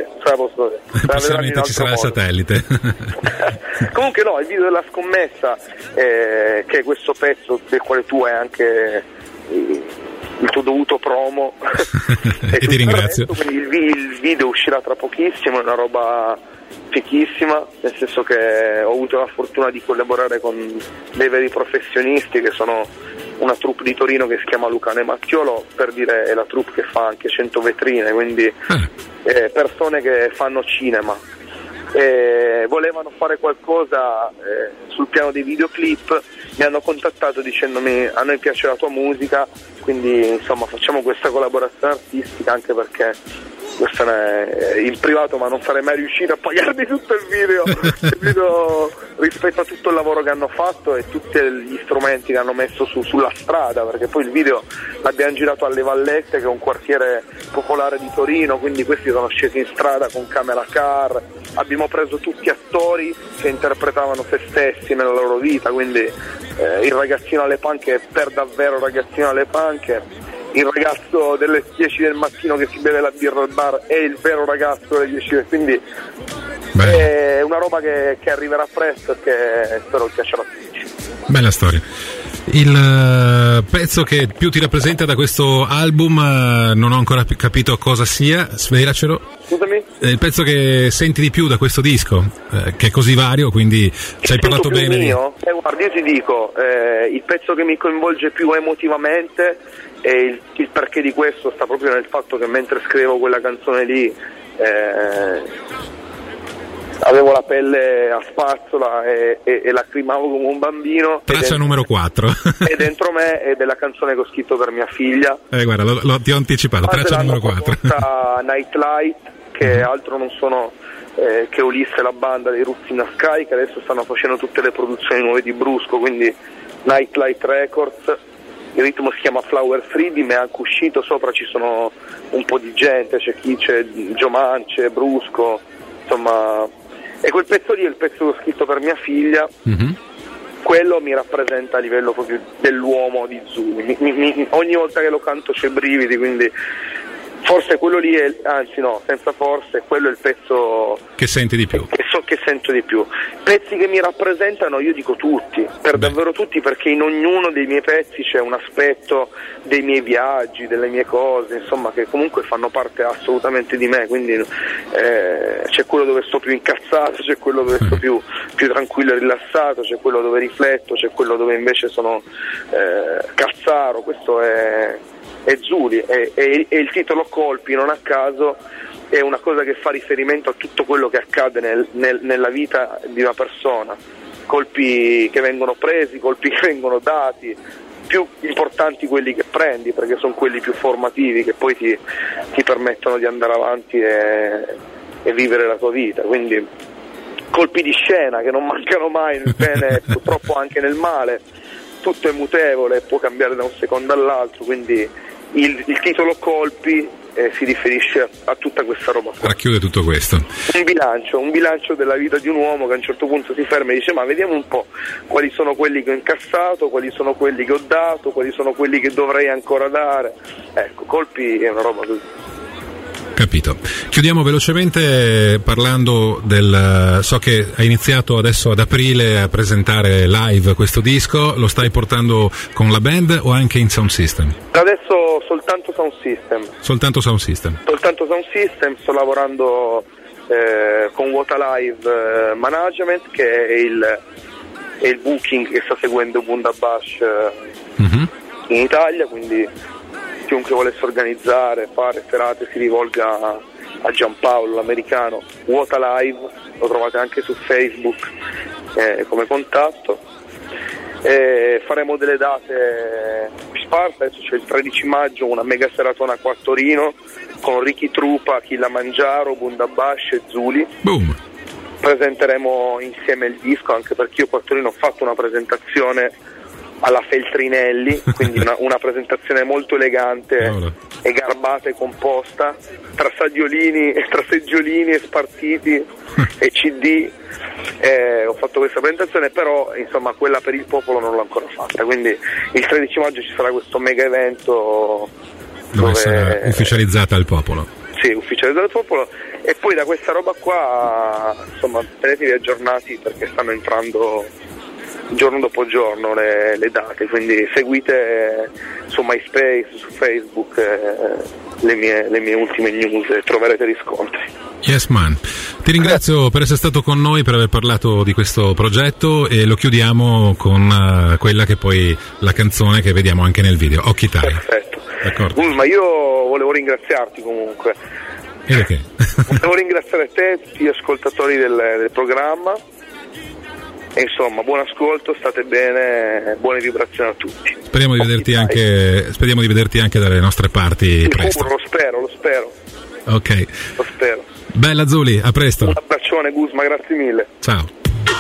Speaker 8: ci sarà il satellite.
Speaker 18: Comunque no, il video della scommessa, che è questo pezzo del quale tu hai anche il tuo dovuto promo
Speaker 8: e ti ringrazio.
Speaker 18: Il video uscirà tra pochissimo, è una roba fichissima, nel senso che ho avuto la fortuna di collaborare con dei veri professionisti che sono una troupe di Torino che si chiama Lucano e Mattiolo, per dire è la troupe che fa anche 100 vetrine, quindi persone che fanno cinema. Volevano fare qualcosa sul piano dei videoclip, mi hanno contattato dicendomi a noi piace la tua musica, quindi insomma facciamo questa collaborazione artistica, anche perché questo è in privato, ma non sarei mai riuscito a pagarmi tutto il video rispetto a tutto il lavoro che hanno fatto e tutti gli strumenti che hanno messo sulla strada, perché poi il video l'abbiamo girato alle Vallette, che è un quartiere popolare di Torino, quindi questi sono scesi in strada con camera car, abbiamo preso tutti attori che interpretavano se stessi nella loro vita, quindi il ragazzino alle panche per davvero ragazzino alle panche, il ragazzo delle 10 del mattino che si beve la birra al bar è il vero ragazzo delle 10, quindi è una roba che arriverà presto e che spero piacerà a tutti.
Speaker 8: Bella storia. Il pezzo che più ti rappresenta da questo album, non ho ancora capito cosa sia, svelacelo.
Speaker 18: Scusami?
Speaker 8: Il pezzo che senti di più da questo disco, che è così vario, quindi ci hai parlato bene.
Speaker 18: Guarda, io ti dico, il pezzo che mi coinvolge più emotivamente e il perché di questo sta proprio nel fatto che mentre scrivevo quella canzone lì avevo la pelle a spazzola e lacrimavo come un bambino.
Speaker 8: Traccia numero 4.
Speaker 18: E dentro me è della canzone che ho scritto per mia figlia.
Speaker 8: Guarda, ti ho anticipato, traccia numero 4.
Speaker 18: Nightlight, che altro non sono che Ulisse, la banda dei Roots in the Sky, che adesso stanno facendo tutte le produzioni nuove di Brusco, quindi Nightlight Records. Il ritmo si chiama Flower Freedom, è anche uscito, sopra ci sono un po' di gente, c'è Giomance, Brusco, insomma, e quel pezzo lì è il pezzo che ho scritto per mia figlia. Quello mi rappresenta a livello proprio dell'uomo di Zulu, ogni volta che lo canto c'è brividi, quindi forse quello lì è, anzi no, senza forse, quello è il pezzo
Speaker 8: che senti di più.
Speaker 18: Che sento di più. Pezzi che mi rappresentano, io dico tutti, davvero tutti, perché in ognuno dei miei pezzi c'è un aspetto dei miei viaggi, delle mie cose, insomma, che comunque fanno parte assolutamente di me, quindi c'è quello dove sto più incazzato, c'è quello dove sto più tranquillo e rilassato, c'è quello dove rifletto, c'è quello dove invece sono cazzaro. Questo è Zuli e il titolo Colpi, non a caso, è una cosa che fa riferimento a tutto quello che accade nella vita di una persona, colpi che vengono presi, colpi che vengono dati, più importanti quelli che prendi, perché sono quelli più formativi che poi ti permettono di andare avanti e vivere la tua vita, quindi colpi di scena che non mancano mai nel bene e purtroppo anche nel male, tutto è mutevole, può cambiare da un secondo all'altro, quindi il titolo Colpi si riferisce a tutta questa roba qua.
Speaker 8: Racchiude tutto questo.
Speaker 18: Un bilancio della vita di un uomo che a un certo punto si ferma e dice: ma vediamo un po' quali sono quelli che ho incassato, quali sono quelli che ho dato, quali sono quelli che dovrei ancora dare. Ecco, Colpi è una roba così.
Speaker 8: Capito. Chiudiamo velocemente parlando so che hai iniziato adesso ad aprile a presentare live questo disco, lo stai portando con la band o anche in sound system?
Speaker 18: Adesso soltanto sound system.
Speaker 8: Soltanto sound system,
Speaker 18: sto lavorando con Wota Live Management, che è il booking che sta seguendo Bundabash in Italia, quindi chiunque volesse organizzare, fare serate si rivolga a Giampaolo, l'americano. Wota Live, lo trovate anche su Facebook come contatto. Faremo delle date sparse, adesso c'è il 13 maggio una mega seratona qua a Torino con Ricky Trupa, Kilimangiaro, Bundabash e Zuli.
Speaker 8: Boom.
Speaker 18: presenteremo insieme il disco, anche perché io qua a Torino ho fatto una presentazione alla Feltrinelli, quindi una presentazione molto elegante e garbata e composta, tra seggiolini e spartiti e CD. Ho fatto questa presentazione, però insomma quella per il popolo non l'ho ancora fatta, quindi il 13 maggio ci sarà questo mega evento
Speaker 8: dove sarà ufficializzata al popolo.
Speaker 18: Sì, ufficializzata al popolo, e poi da questa roba qua insomma tenetevi aggiornati, perché stanno entrando giorno dopo giorno le date, quindi seguite su MySpace, su Facebook le mie ultime news e troverete riscontri.
Speaker 8: Yes man, ti ringrazio per essere stato con noi, per aver parlato di questo progetto, e lo chiudiamo con quella che poi la canzone che vediamo anche nel video, Occhi Tai.
Speaker 18: Perfetto.
Speaker 8: D'accordo.
Speaker 18: Ma io volevo ringraziarti comunque.
Speaker 8: E perché?
Speaker 18: Volevo ringraziare te e tutti gli ascoltatori del programma. E insomma, buon ascolto, state bene, buone vibrazioni a tutti.
Speaker 8: Speriamo di vederti anche dalle nostre parti presto.
Speaker 18: Lo spero.
Speaker 8: Ok.
Speaker 18: Lo spero.
Speaker 8: Bella Zuli, a presto.
Speaker 18: Un abbraccione Guzma, grazie mille.
Speaker 8: Ciao.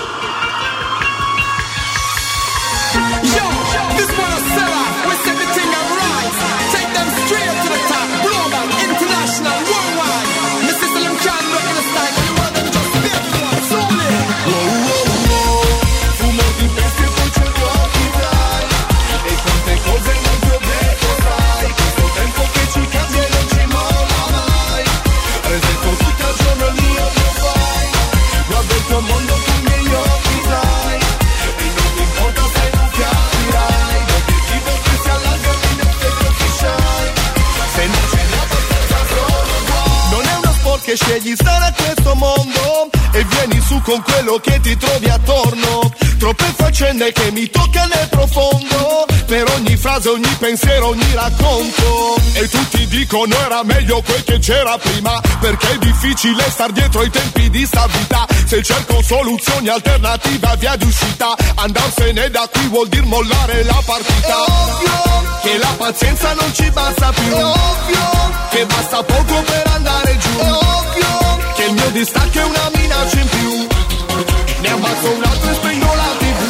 Speaker 16: Che scegli stare a questo mondo e vieni su con quello che ti trovi attorno. Troppe faccende che mi toccano nel profondo, per ogni frase, ogni pensiero, ogni racconto. E tutti dicono era meglio quel che c'era prima, perché è difficile star dietro ai tempi di sta vita. Se cerco soluzioni alternative, via d'uscita, andarsene da qui vuol dir mollare la partita. È ovvio che la pazienza non ci basta più, è ovvio che basta poco per andare giù, è ovvio che il mio distacco è una minaccia in più. Ne ammazzo un altro e spengo la TV.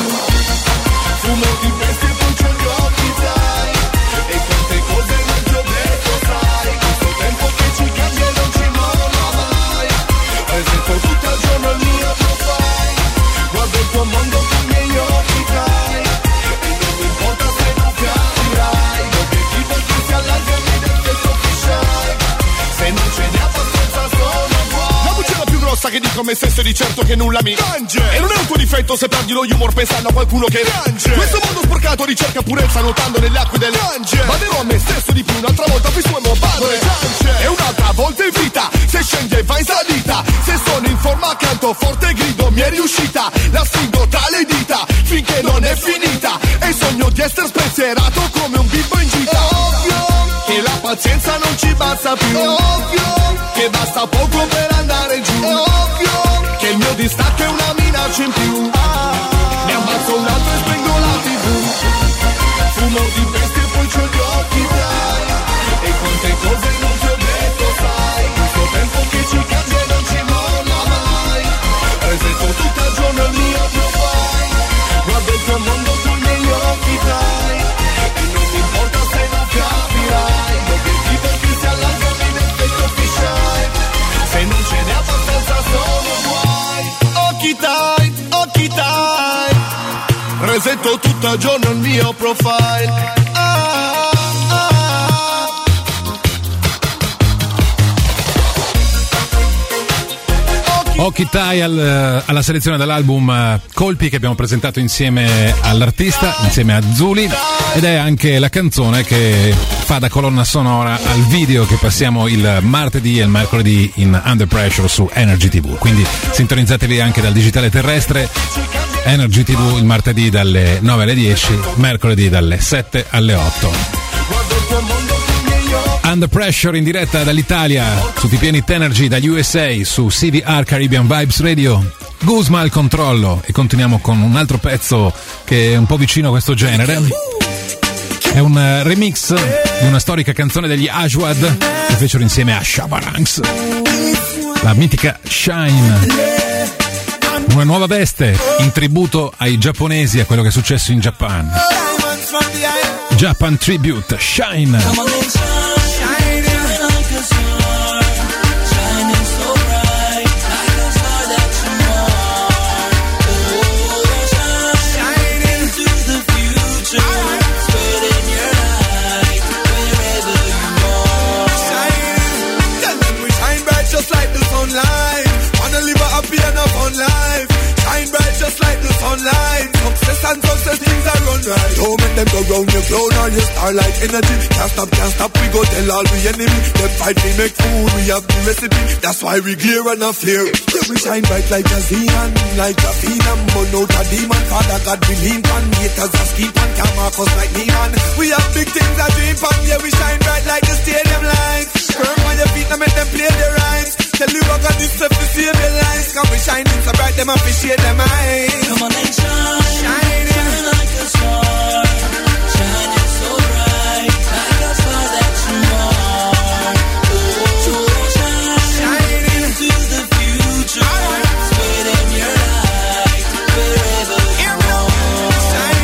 Speaker 16: Fumo di pesti e poi c'ho gli occhi dai, e quante cose non ti ho detto sai. Questo tempo che ci cambia e non ci molla mai. Presento tutto il giorno il mio profile, guardo il tuo mondo con i miei occhi dai, e non mi importa se non capirai. L'obiettivo è che si allarga e mi detto che shine. Se non ce n'è abbastanza sono buono. La buccia più grossa che dico a me stesso, e di certo che nulla mi tange. E non è un tuo difetto se perdi lo humor pensando a qualcuno che piange. Questo mondo sporcato ricerca purezza nuotando nelle acque delle Gange. Baderò a me stesso di più un'altra volta più suo padre. E un'altra volta in vita, se scendi e vai in salita. Se sono in forma canto forte grido mi è riuscita. La stringo tra le dita finché non è finita, e sogno di essere spensierato come un bimbo in gita. È ovvio che la pazienza non ci basta più, è ovvio che basta poco per andare giù, è ovvio che il mio distacco è una minaccia in più. Ne ammazzo un altro e spengo la TV. Fumo di bestie e poi c'ho gli occhi dai, e quante cose non ti ho detto sai. Questo tempo che ci cambia e non ci molla mai. Presento tutto il giorno il mio profile, guardo il tuo mondo con i miei occhi dai, e non mi importa se non capirai. L'obiettivo è che si allarga mi detto che shine. Se non ce n'è abbastanza sono guai. Occhi tai, resetto tutto il giorno il mio profile.
Speaker 8: Occhi Tai alla selezione dell'album Colpi che abbiamo presentato insieme all'artista, insieme a Zuli, ed è anche la canzone che fa da colonna sonora al video che passiamo il martedì e il mercoledì in Under Pressure su Energy TV, quindi sintonizzatevi anche dal digitale terrestre. Energy TV il martedì dalle 9 alle 10, mercoledì dalle 7 alle 8. Under Pressure in diretta dall'Italia su TPN Energy dagli USA su CDR Caribbean Vibes Radio. Guzma al controllo, e continuiamo con un altro pezzo che è un po' vicino a questo genere. È un remix di una storica canzone degli Ashwad che fecero insieme a Shabba Ranks, la mitica Shine. Una nuova veste in tributo ai giapponesi, a quello che è successo in Japan. Japan Tribute, Shine.
Speaker 19: Just like the sunlight, success and success things are run right. Don't make them go round your clown or your starlight energy. Can't stop, we go tell all we enemy. Them fight, we make food, we have the recipe. That's why we clear and not fear. Yeah, we shine bright like a Zeon, like a phenom. Burn out a demon, Father God we lean on. Haters a scheme on, can't mark us like neon. We have big things that dream on, yeah we shine bright like the stadium lights. Firm on your feet, now make them play their rhymes. Tell you what God is to save your lives. Come we shining so bright, them appreciate them eyes. Come on and shine, shine like a star, shining so bright, like a star that you are. Oh, shine into the future, spreading your light wherever you are.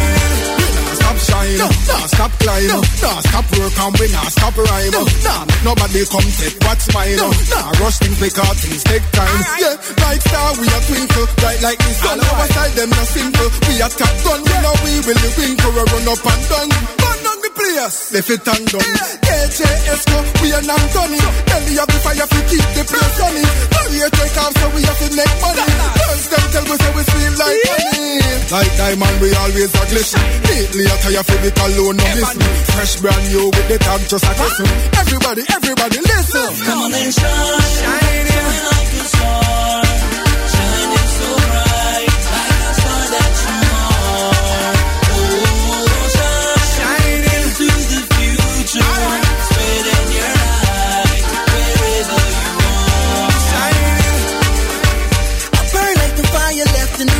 Speaker 19: Stop shine, nah stop climb, nah stop work and we nah stop rhyme. Nah make nobody come take what's mine. Nah rush things because things take time. Yeah, like star we a twinkle, bright like the sun. Our style them not simple. We a top gun, you know we will the winkle. We run up and down, burn down the players, left it and down. KJS go, we a non gunny. Belly of the fire fi keep the place running. We a take off so we have to make money. Girls them tell we say we feel like money. Like diamond we always a glisten. Lately I tire for the cologne no listen. Fresh brand new with the tag just a listen. Everybody listen. Come on and shine, shine like a star, shining so bright, like a star that you are. Oh, shine into the future, spreading your light wherever you are. Shine. I burn like the fire left in the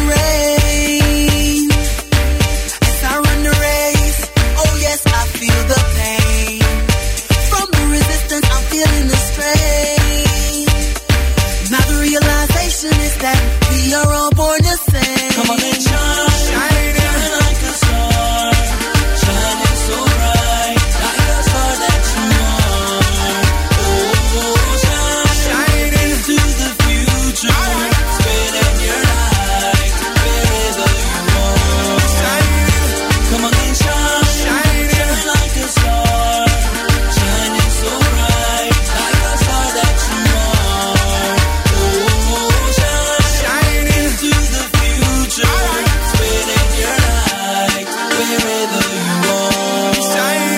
Speaker 19: rain. As I run the race, oh yes I feel the pain. From the resistance I'm feeling the strain. Now the realization is that we are all born the same. Come on and shine, shining like a star, shining so bright, like a star that you are. Oh, shine into the future, spreading your light wherever you are. Come on and shine, shining like a star, shining so bright, like a star that you are. Oh, shine into the future, spreading your light wherever you are. Shine.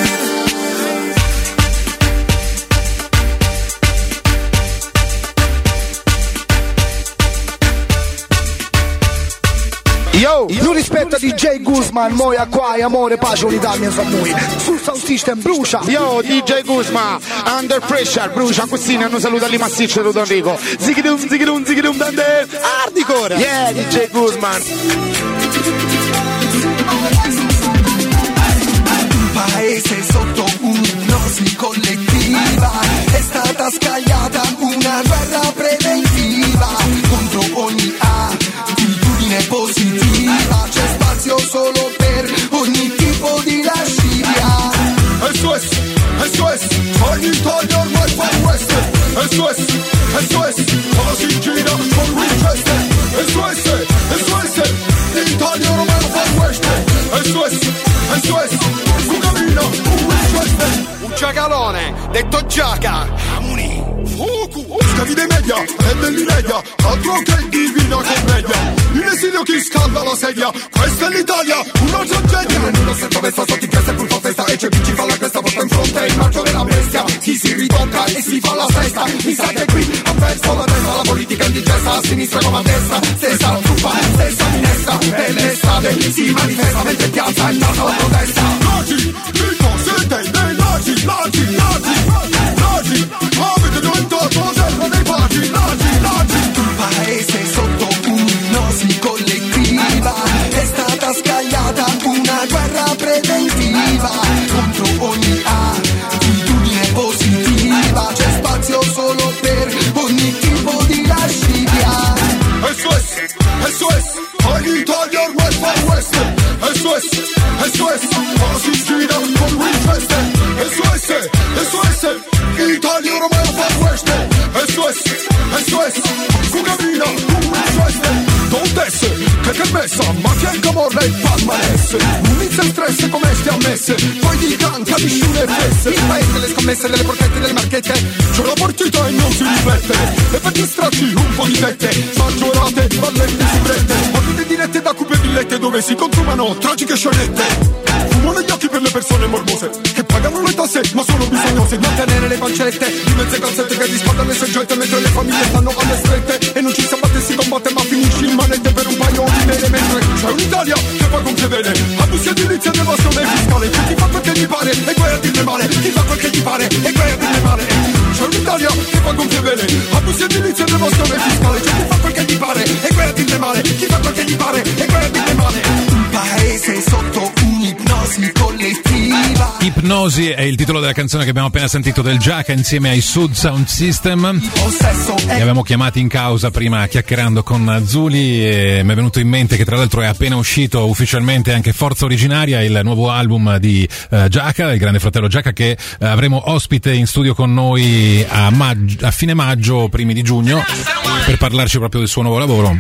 Speaker 20: Yo, più rispetto a DJ Guzman, moia qua, amore, pace, unità, mia noi. Sul sound system brucia.
Speaker 6: Yo, DJ Guzman, Under Pressure, brucia quest'ina, hanno saluta lì massiccio Don Enrico. Zigidum, dande, hardcore.
Speaker 20: Yeah, DJ Guzman.
Speaker 19: Un paese sotto un'ipnosi collettiva, è stata scagliata una guerra preventiva contro ogni attitudine positiva, c'è spazio solo per ogni tipo di lascivia.
Speaker 16: SOS, ogni Italia ormai fa West. SOS, così gira con Winchester. SOS, l'Italia ormai fa West. SOS, su cammina con Winchester.
Speaker 6: Un giacalone, detto giaca. Amuni.
Speaker 16: Fuoco, scavi dei media e dell'inedia, altro che divina commedia. In esilio chi scalda la sedia, questa è l'Italia, una tragedia. Nessuno sento vesta sotto in chiesa e pulpa festa, e c'è chi ci fa la cresta posta in fronte, il marcio della bestia. Chi si ritocca e si fa la festa, mi sa che qui ha perso la testa, la politica indigesta, a sinistra come a destra, stessa truppa, stessa minestra, e l'estate si manifesta mentre in piazza è nata la protesta. Nazi, dico, siete dei nazi, avete diventato terra dei pagi, nazi.
Speaker 19: Un paese sotto un'ipnosi collettiva, è stata scagliata una guerra preventiva contro ogni attitudine positiva, c'è spazio solo per ogni tipo di lascivia.
Speaker 16: SOS, Eso es, su camino, eso es. ¿Dónde es? Che messa, ma che anche morre il palmarès. Inizia il stress come ste ammesse, poi di canca di sciure fesse. Il paese, le scommesse delle porchette, delle marchette. C'è la partita e non si riflette. E per distratti un po' di tette, maggiorate, ballette, sibrette. Partite dirette da cupe villette dove si consumano tragiche scenette. Fumo negli occhi per le persone morbose che pagano le tasse ma sono bisognose. Mantenere le pancette di mezze calzette che riscaldano le seggette mentre le famiglie stanno alle strette. E non ci si abbatte e si combatte ma finisci in manette per un paio di mele. Mentre c'è un'Italia che fa con che vede abusi edilizia e evasione fiscale. Chi fa quel che gli pare e guai a dirne male. Chi fa quel che gli pare e guai a dirne male. C'è un'Italia che fa con che vede abusi edilizia e evasione fiscale. Chi fa quel che gli pare e guai a dirne male. Chi fa quel che gli pare e guai a dirne male. Un paese sotto un'ipnosi collettiva.
Speaker 8: Ipnosi è il titolo della canzone che abbiamo appena sentito del Giacca insieme ai Sud Sound System. Li avevamo chiamati in causa prima chiacchierando con Zuli e mi è venuto in mente che tra l'altro è appena uscito ufficialmente anche Forza Originaria, il nuovo album di Giacca, il grande fratello Giacca, che avremo ospite in studio con noi a fine maggio, primi di giugno, per parlarci proprio del suo nuovo lavoro.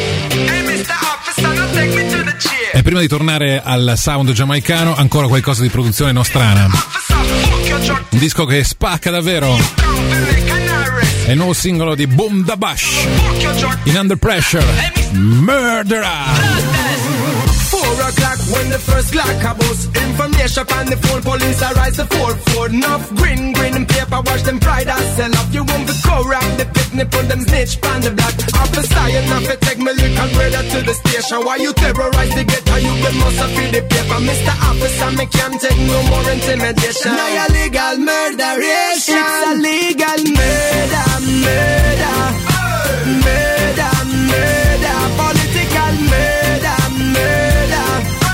Speaker 8: E prima di tornare al sound giamaicano, ancora qualcosa di produzione nostrana. Un disco che spacca davvero. È il nuovo singolo di Boom Da Bash, In Under Pressure, Murderer.
Speaker 11: 4 o'clock when the first clock a bust. Information on the phone, police arise the 4-4. Enough green and paper, watch them pride and sell up. You want to corrupt the picnic, put them snitch on the block. Officer, enough to take me little brother to the station. Why you terrorize the ghetto, you them must have feel the paper. Mr. Officer, me can't take no more intimidation. Now a legal murderation. It's a legal murder, murder. Murder, murder. Political murder, murder.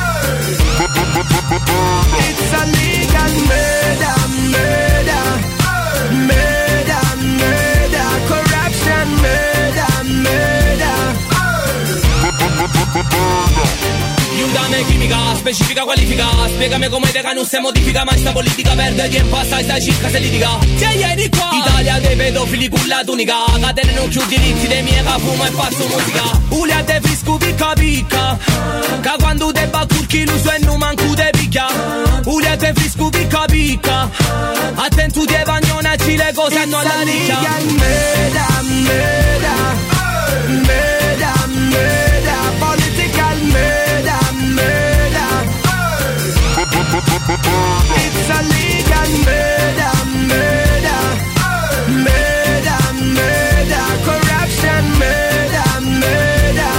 Speaker 11: It's a legal murder, murder. Murder, murder. Corruption, murder, murder.
Speaker 21: Iundane chimica, specifica qualifica. Spiegami come te non si modifica mai sta politica. Perde tempo assai sta circa se litiga. Se ieri qua Italia dei pedofili con la tunica. Catene non più diritti dei miei che fumo e passo musica. Ulia te fisco picca picca. Che quando te bacurchi lo so e non manco te picchia. Ulia te fisco picca picca. Attento di evagnonarci le cose e non la nicchia.
Speaker 11: Murder, murder. Murder, murder. Political murder, murder. It's a legal murder, murder. Murder, murder. Corruption, murder, murder.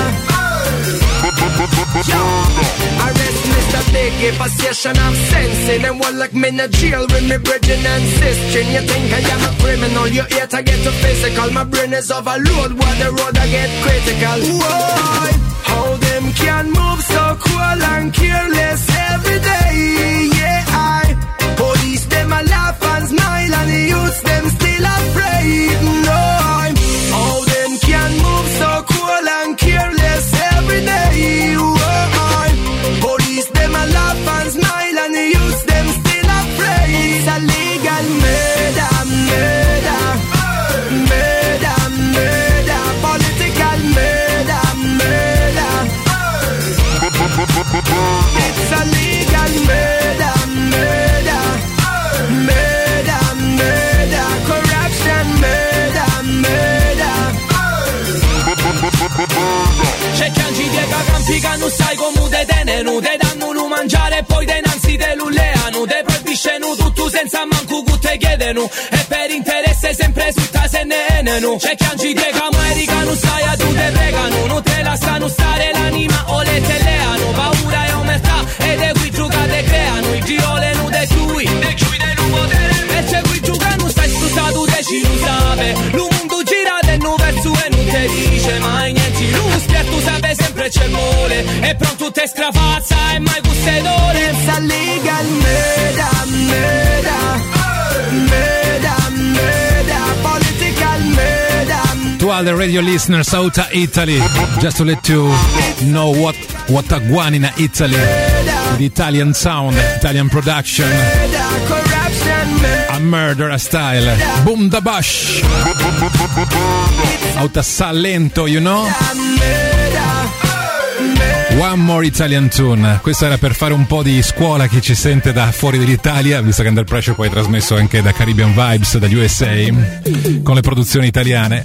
Speaker 11: Arrest Mr. Biggie, possession of sense. And one like me in a jail with me brethren and sister. You think I am a criminal, you here to get to physical. My brain is overload, while the road I get critical. Why? How them can move so cool and careless every day? Yeah, police them a laugh and smile and the youths them still afraid. No, how them can move so cool and careless every day? Why? Police them a laugh and smile and the youths them still afraid. It's a legal murder, murder. Murder, murder. Political murder, murder. It's a legal murder, murder. Murder, murder. Corruption, murder, murder.
Speaker 21: C'è chi angidiega campi che non sai come te tenenu. Te danno lo mangiare e poi denanzi te lo leano. Te proibiscenu tutto senza manco che te chiedenu. E per interesse sempre tutta se ne enenu. C'è chi angidiega America non sai a tu te pregano. Non te lasciano stare l'anima o le te leano. Paura e omertà ed è qui giocate creano. I giole nu de cui non potere. E c'è qui giocano stai sfruttato te ci lo sape. Lo mondo gira del nuovo verso e non te dice mai niente. Lo spierto sape sempre c'è vuole. E pronto te scrafazza e mai gustedore.
Speaker 11: It's a legal murder, murder. Murder, murder. Political murder.
Speaker 8: To all the radio listeners out of Italy, just to let you know what a guan in Italy, the Italian sound, Italian production.
Speaker 11: Murder, corruption.
Speaker 8: A Murder a Style, Boom da Bush, out a Salento, you know? One More Italian Tune. Questa era per fare un po' di scuola a chi ci sente da fuori dell'Italia, visto che Under Pressure poi è trasmesso anche da Caribbean Vibes, dagli USA, con le produzioni italiane.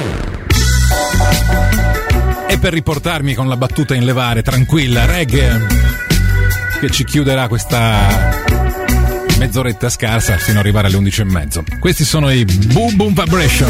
Speaker 8: E per riportarmi con la battuta in levare, tranquilla, reggae, che ci chiuderà questa mezz'oretta scarsa fino ad arrivare alle 11:30. Questi sono i Boom Boom Vibration.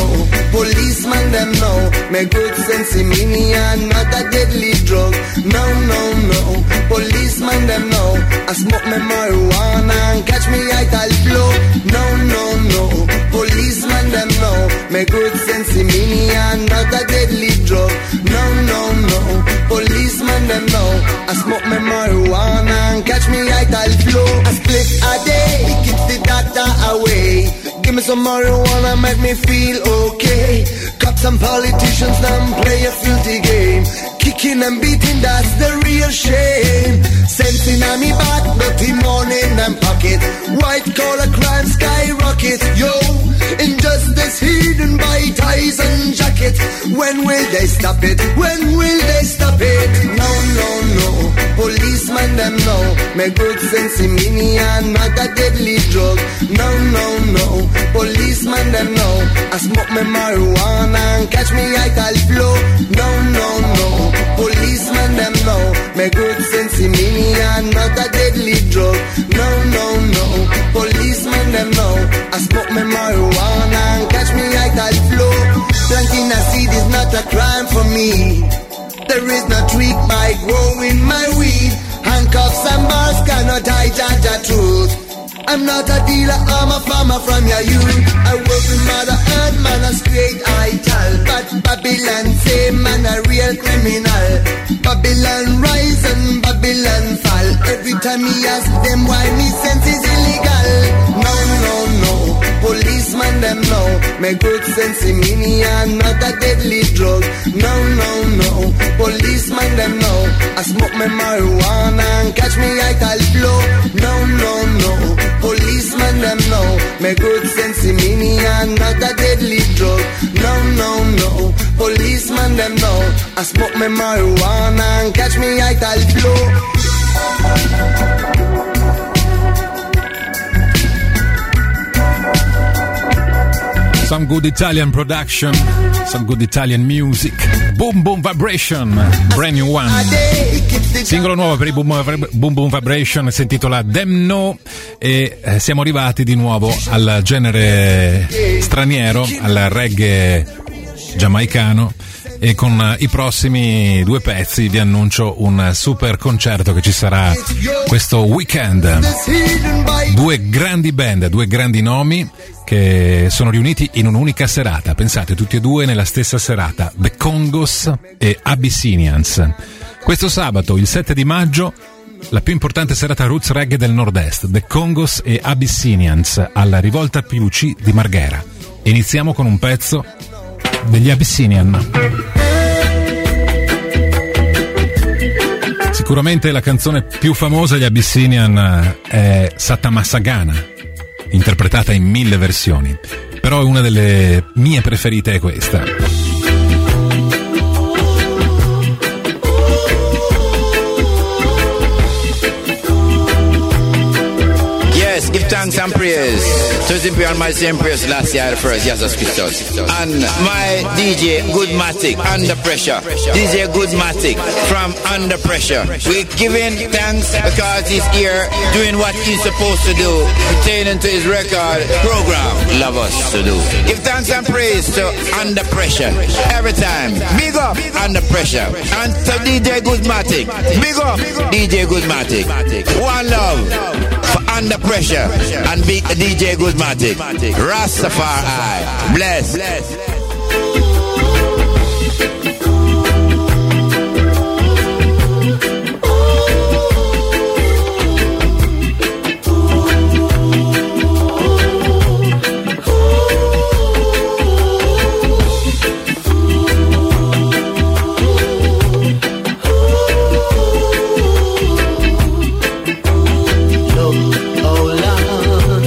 Speaker 1: Policeman them know, my good sense in me and not a deadly drug. No, no, no. Policeman them know, I smoke my marijuana and catch me at all flow. No, no, no. Policeman them know, my good sense in me and not a deadly drug. No, no, no. Policeman them know, I smoke my marijuana and catch me at all flow. I split a day, keep the doctor away. Give me some marijuana, make me feel okay. Cops and politicians, them play a filthy game. Kicking and beating, that's the real shame. Sensing on me back, dirty money in them pocket. White collar crime skyrocket, yo. Injustice hidden by ties and jackets. When will they stop it? When will they stop it? No, no, no. Policeman them know, my good sense in me and not a deadly drug. No, no, no. Policeman them know, I smoke my marijuana and catch me at all flow. No, no, no. Policeman them know, my good sense in me and not a deadly drug. No, no, no. Policeman them know, I smoke my marijuana and catch me at all flow. Planting a seed is not a crime for me. There is no tweak by growing my weed. Handcuffs and bars cannot hide the truth. I'm not a dealer, I'm a farmer from your youth. I work with Mother Earth, man, a straight idol. But Babylon say, man, a real criminal. Babylon rise and Babylon fall. Every time me ask them why me sense is illegal. No, no, no. Policeman them know, my good sense in me and not a deadly drug. No, no, no. Policeman them know, I smoke my marijuana and catch me at all flow. No, no, no. Policeman them know, my good sense in me and not a deadly drug. No, no, no. Policeman them know, I smoke my marijuana and catch me at all flow.
Speaker 8: Some good Italian production, some good Italian music. Boom Boom Vibration, brand new one. Singolo nuovo per i Boom Boom Vibration, si intitola Them No, e siamo arrivati di nuovo al genere straniero, al reggae giamaicano, e con i prossimi due pezzi vi annuncio un super concerto che ci sarà questo weekend. Due grandi band, due grandi nomi che sono riuniti in un'unica serata. Pensate, tutti e due nella stessa serata, The Congos e Abyssinians. Questo sabato, il 7 di maggio, la più importante serata roots reggae del nord-est, The Congos e Abyssinians alla Rivolta PUC di Marghera. Iniziamo con un pezzo degli Abyssinian. Sicuramente la canzone più famosa degli Abyssinian è Satamasagana, interpretata in 1000 versioni, però una delle mie preferite è questa.
Speaker 22: Yes, give thanks and praise to the Imperial Majesty Empress last year first, Jesus Christus. And my DJ Goodmatic, Under Pressure. DJ Goodmatic from Under Pressure. We're giving thanks because he's here doing what he's supposed to do, pertaining to his record program, Love Us to Do. Give thanks and praise to Under Pressure every time. Big up Under Pressure. And to DJ Goodmatic. Big up DJ Goodmatic. One love for Under Pressure and big DJ Goodmatic. Rastafari. Bless.
Speaker 1: Oh Lord,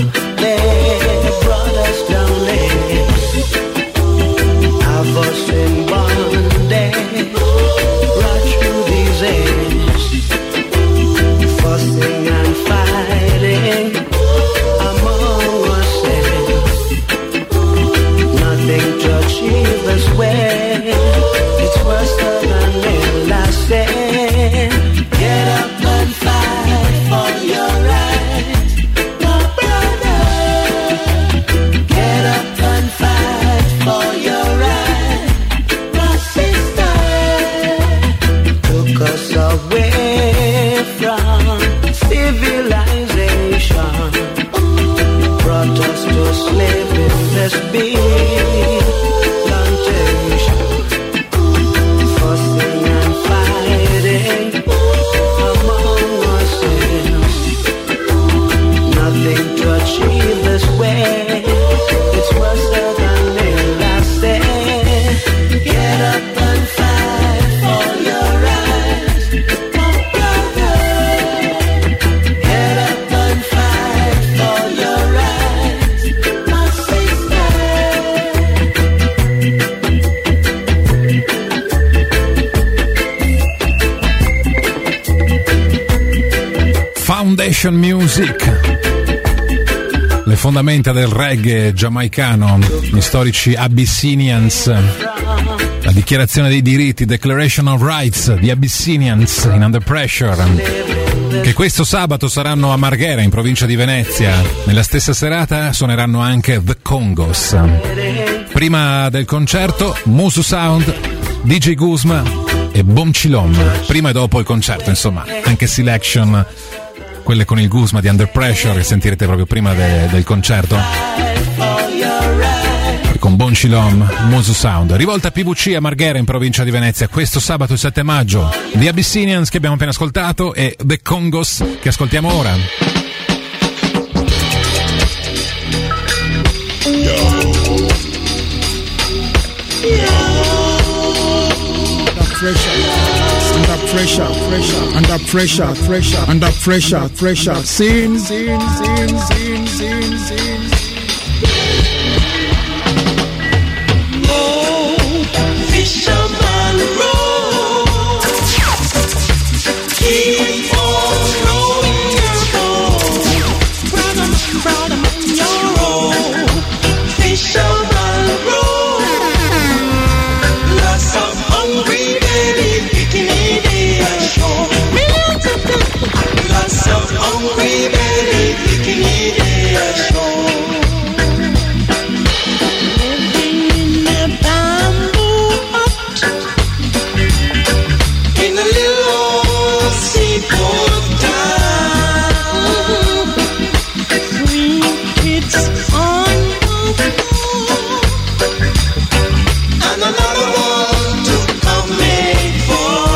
Speaker 8: Declaration Music, le fondamenta del reggae giamaicano, gli storici Abyssinians, la dichiarazione dei diritti, Declaration of Rights di Abyssinians in Under Pressure, che questo sabato saranno a Marghera in provincia di Venezia. Nella stessa serata suoneranno anche The Congos. Prima del concerto Musu Sound, DJ Guzma e Bom Chilom. Prima e dopo il concerto, insomma, anche selection, quelle con il Guzma di Under Pressure che sentirete proprio prima del concerto, con Bon Chilom, Musu Sound. Rivolta PVC a Marghera in provincia di Venezia questo sabato il 7 maggio. The Abyssinians che abbiamo appena ascoltato e The Congos che ascoltiamo ora.
Speaker 6: Under pressure, sin.
Speaker 2: Oh, fisherman roll, keep on rolling your boat, brother man, your roll, fisherman roll, lots of hungry belly picking it ashore. Lots of hungry belly picking it ashore. Living in a bamboo hut in a little old seaport town. 3 kids on the floor and another one to come make for.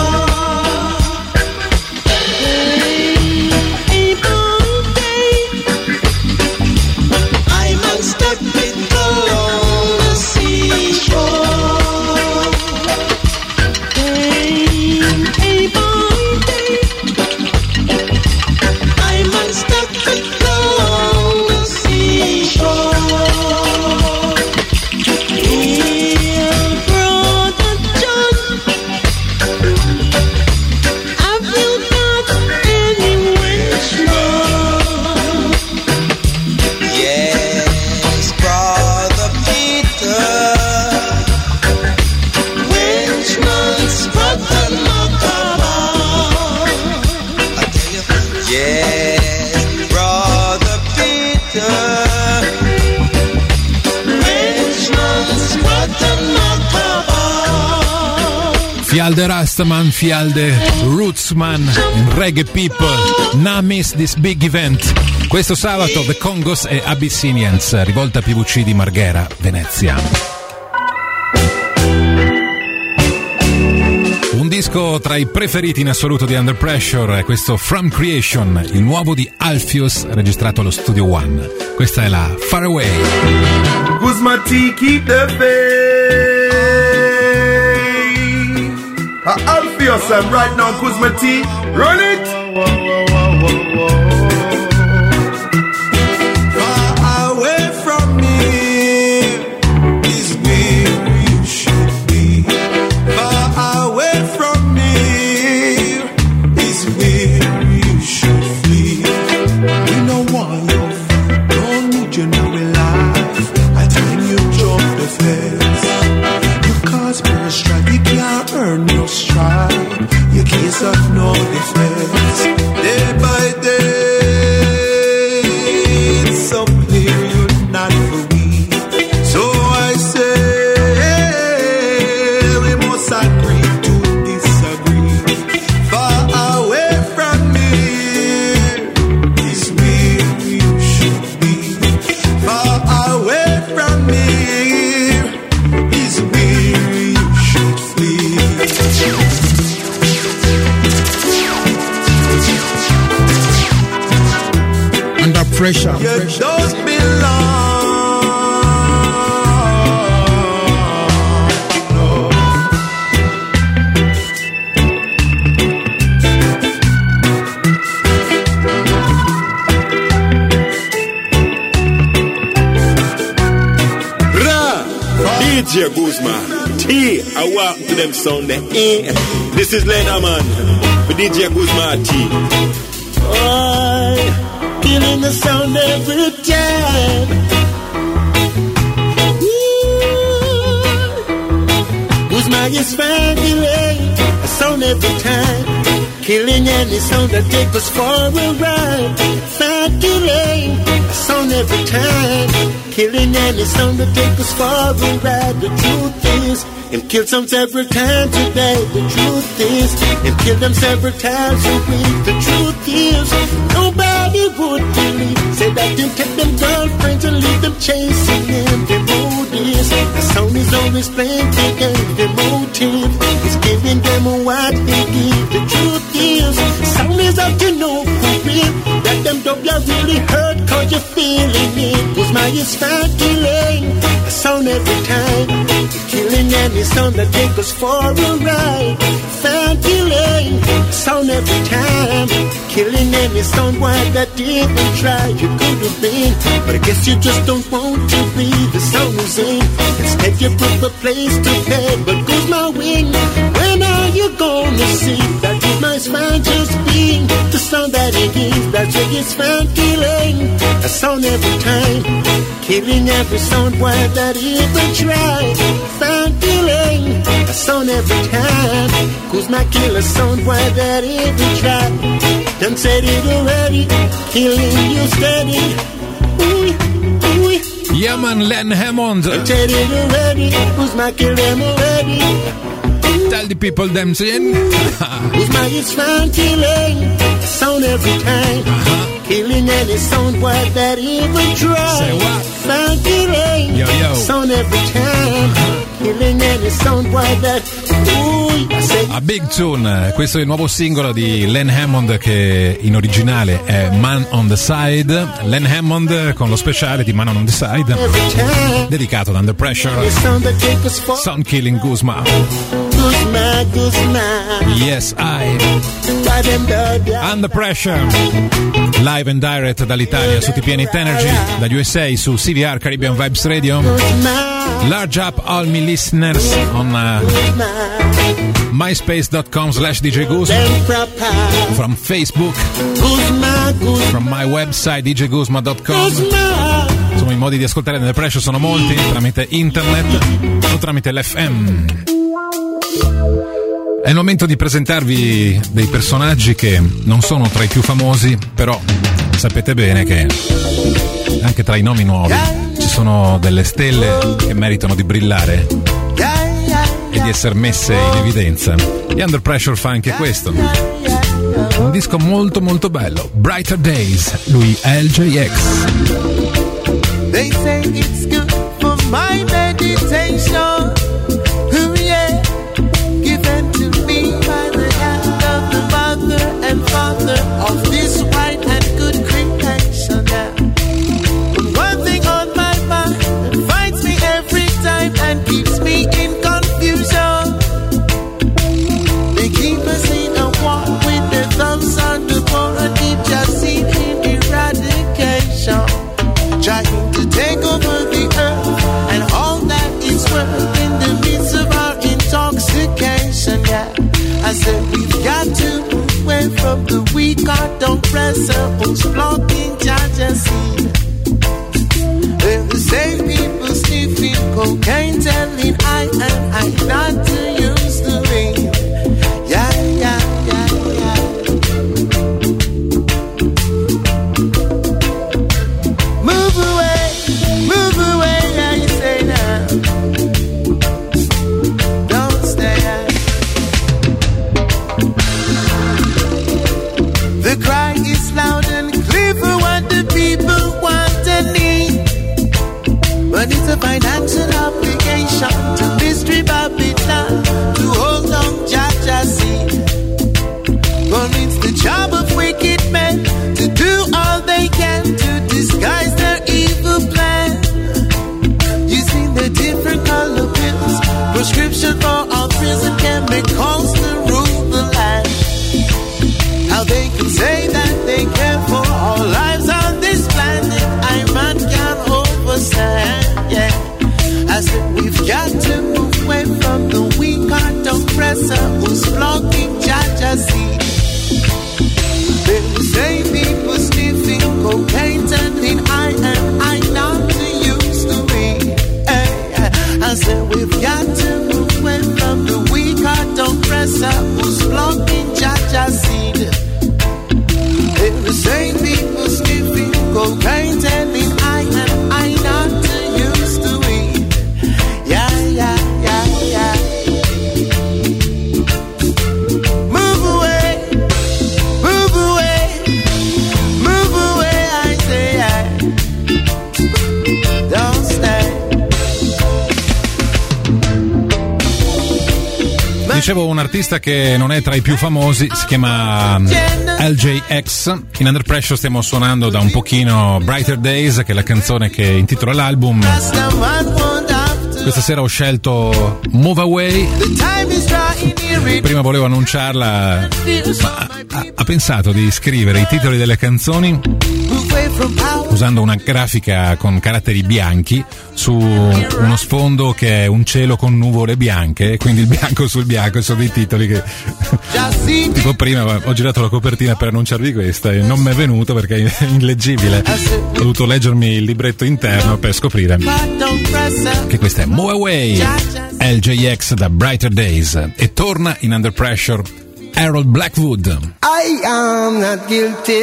Speaker 8: Fialde Rastaman, Fialde Rootsman, Reggae People, nah miss this big event. Questo sabato The Congos e Abyssinians, rivolta PVC di Marghera, Venezia. Un disco tra i preferiti in assoluto di Under Pressure è questo From Creation, il nuovo di Alpheus, registrato allo Studio One. Questa è la Far Away.
Speaker 3: Guzma T, keep the faith. Alpheus, and right now Guzma T, run it.
Speaker 2: Far away from me is where you should be. Far away from me is where you should flee. We don't want your food, don't need you now in life. I time you jump the fence. You cause more strife, you can't earn your stride. Your case of no defense. Day by day, it's so clear you're not for me. So I say, we must agree to disagree. Far away from me is where you should be. Far away from me is where you should flee.
Speaker 6: Under pressure.
Speaker 2: You don't belong.
Speaker 3: DJ Guzma T, I walk to them sound the This is Lenaman for DJ Guzma T.
Speaker 4: the sound every time. Guzma is fabulous, a sound every time. Killing any sound that takes us for a ride. Fabulous, a sound every time. Killing any sound that takes us for a ride. The truth is, him kill some several times a day. The truth is, him kill them several times a week. The truth is, nobody would believe. Say that him take them girlfriends and leave them chasing him. The mood is, the sound is always playing the game. The motive is giving them what they give. The truth is, sound is up to know for real. That them dub you really hurt cause you're feeling it. Guzma is killing a sound every time. Killing any sound that takes us for a ride. Fan killing a sound every time. Killing any sound why that didn't try. You could have been, but I guess you just don't want to be. The sound is in. Instead you put the place to bed. But Guzma win. When are you gonna see that Guzma is fine just being the sound that it is? That's why it's fan killing a sound every time. Killing every sound why that even try. Fan killing a sound every time. Guzma kill a sound why that even try. Done said it already. Killing you steady. Ooh, ooh.
Speaker 8: Yeah man, Len Hammond.
Speaker 4: Done said it already. Guzma kill them already.
Speaker 8: Tell the people them saying.
Speaker 4: Guzma is fan killing a sound every time. Killing any sound why that even try.
Speaker 8: Say what?
Speaker 4: Fan killing
Speaker 8: yo, yo.
Speaker 4: Sound every time. Killing any sound why that.
Speaker 8: A Big Tune, questo è il nuovo singolo di Len Hammond che in originale è Man on the Side. Len Hammond con lo speciale di Man on the Side dedicato ad Under Pressure. Sound Killing Guzma. Yes, I Under Pressure live and direct dall'Italia su TPN Energy, dagli USA su CVR Caribbean Vibes Radio. Large up all me listeners on myspace.com/DJ Guzma, from Facebook, from my website djguzma.com. Insomma, i modi di ascoltare Under Pressure sono molti, tramite internet o tramite l'FM. È il momento di presentarvi dei personaggi che non sono tra i più famosi, però sapete bene che anche tra i nomi nuovi ci sono delle stelle che meritano di brillare e di essere messe in evidenza. E Under Pressure fa anche questo. Un disco molto molto bello, Brighter Days, lui è LJX.
Speaker 10: They say it's good for my meditation. Oh yeah, given to me by the hand of the mother and father of this white and good creation. Yeah. One thing on my mind that finds me every time and keeps me in confusion. They keep us in a war with their thumbs on the floor and deep just seen in eradication. Trying to take over the earth and all that is worth in the midst of our intoxication. Yeah, I said we've got to move away from the weak carton presser who's blocking jealousy. And the same people sniffing cocaine, telling I and I not to use the ring. Yeah, yeah, yeah, yeah. Move away, yeah, you say now. Don't stay out. The cry is loud and clear for what the people want and need. But it's a financial obligation to Mystery Babylon.
Speaker 8: Dicevo, un artista che non è tra i più famosi, si chiama LJX. In Under Pressure stiamo suonando da un pochino Brighter Days, che è la canzone che intitola l'album. Questa sera ho scelto Move Away. Prima volevo annunciarla, ma ha pensato di scrivere i titoli delle canzoni usando una grafica con caratteri bianchi su uno sfondo che è un cielo con nuvole bianche, quindi il bianco sul bianco sono dei titoli che tipo prima ho girato la copertina per annunciarvi questa e non mi è venuto perché è illeggibile, ho dovuto leggermi il libretto interno per scoprire che questa è Move Away, LJX da Brighter Days, e torna in Under Pressure Harold Blackwood.
Speaker 1: I am not guilty.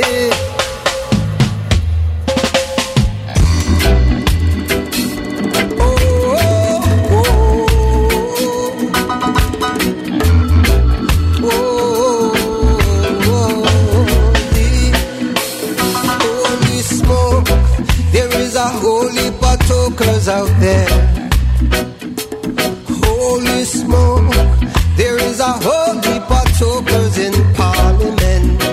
Speaker 7: Talkers out there, holy smoke, there is a whole heap of talkers in Parliament,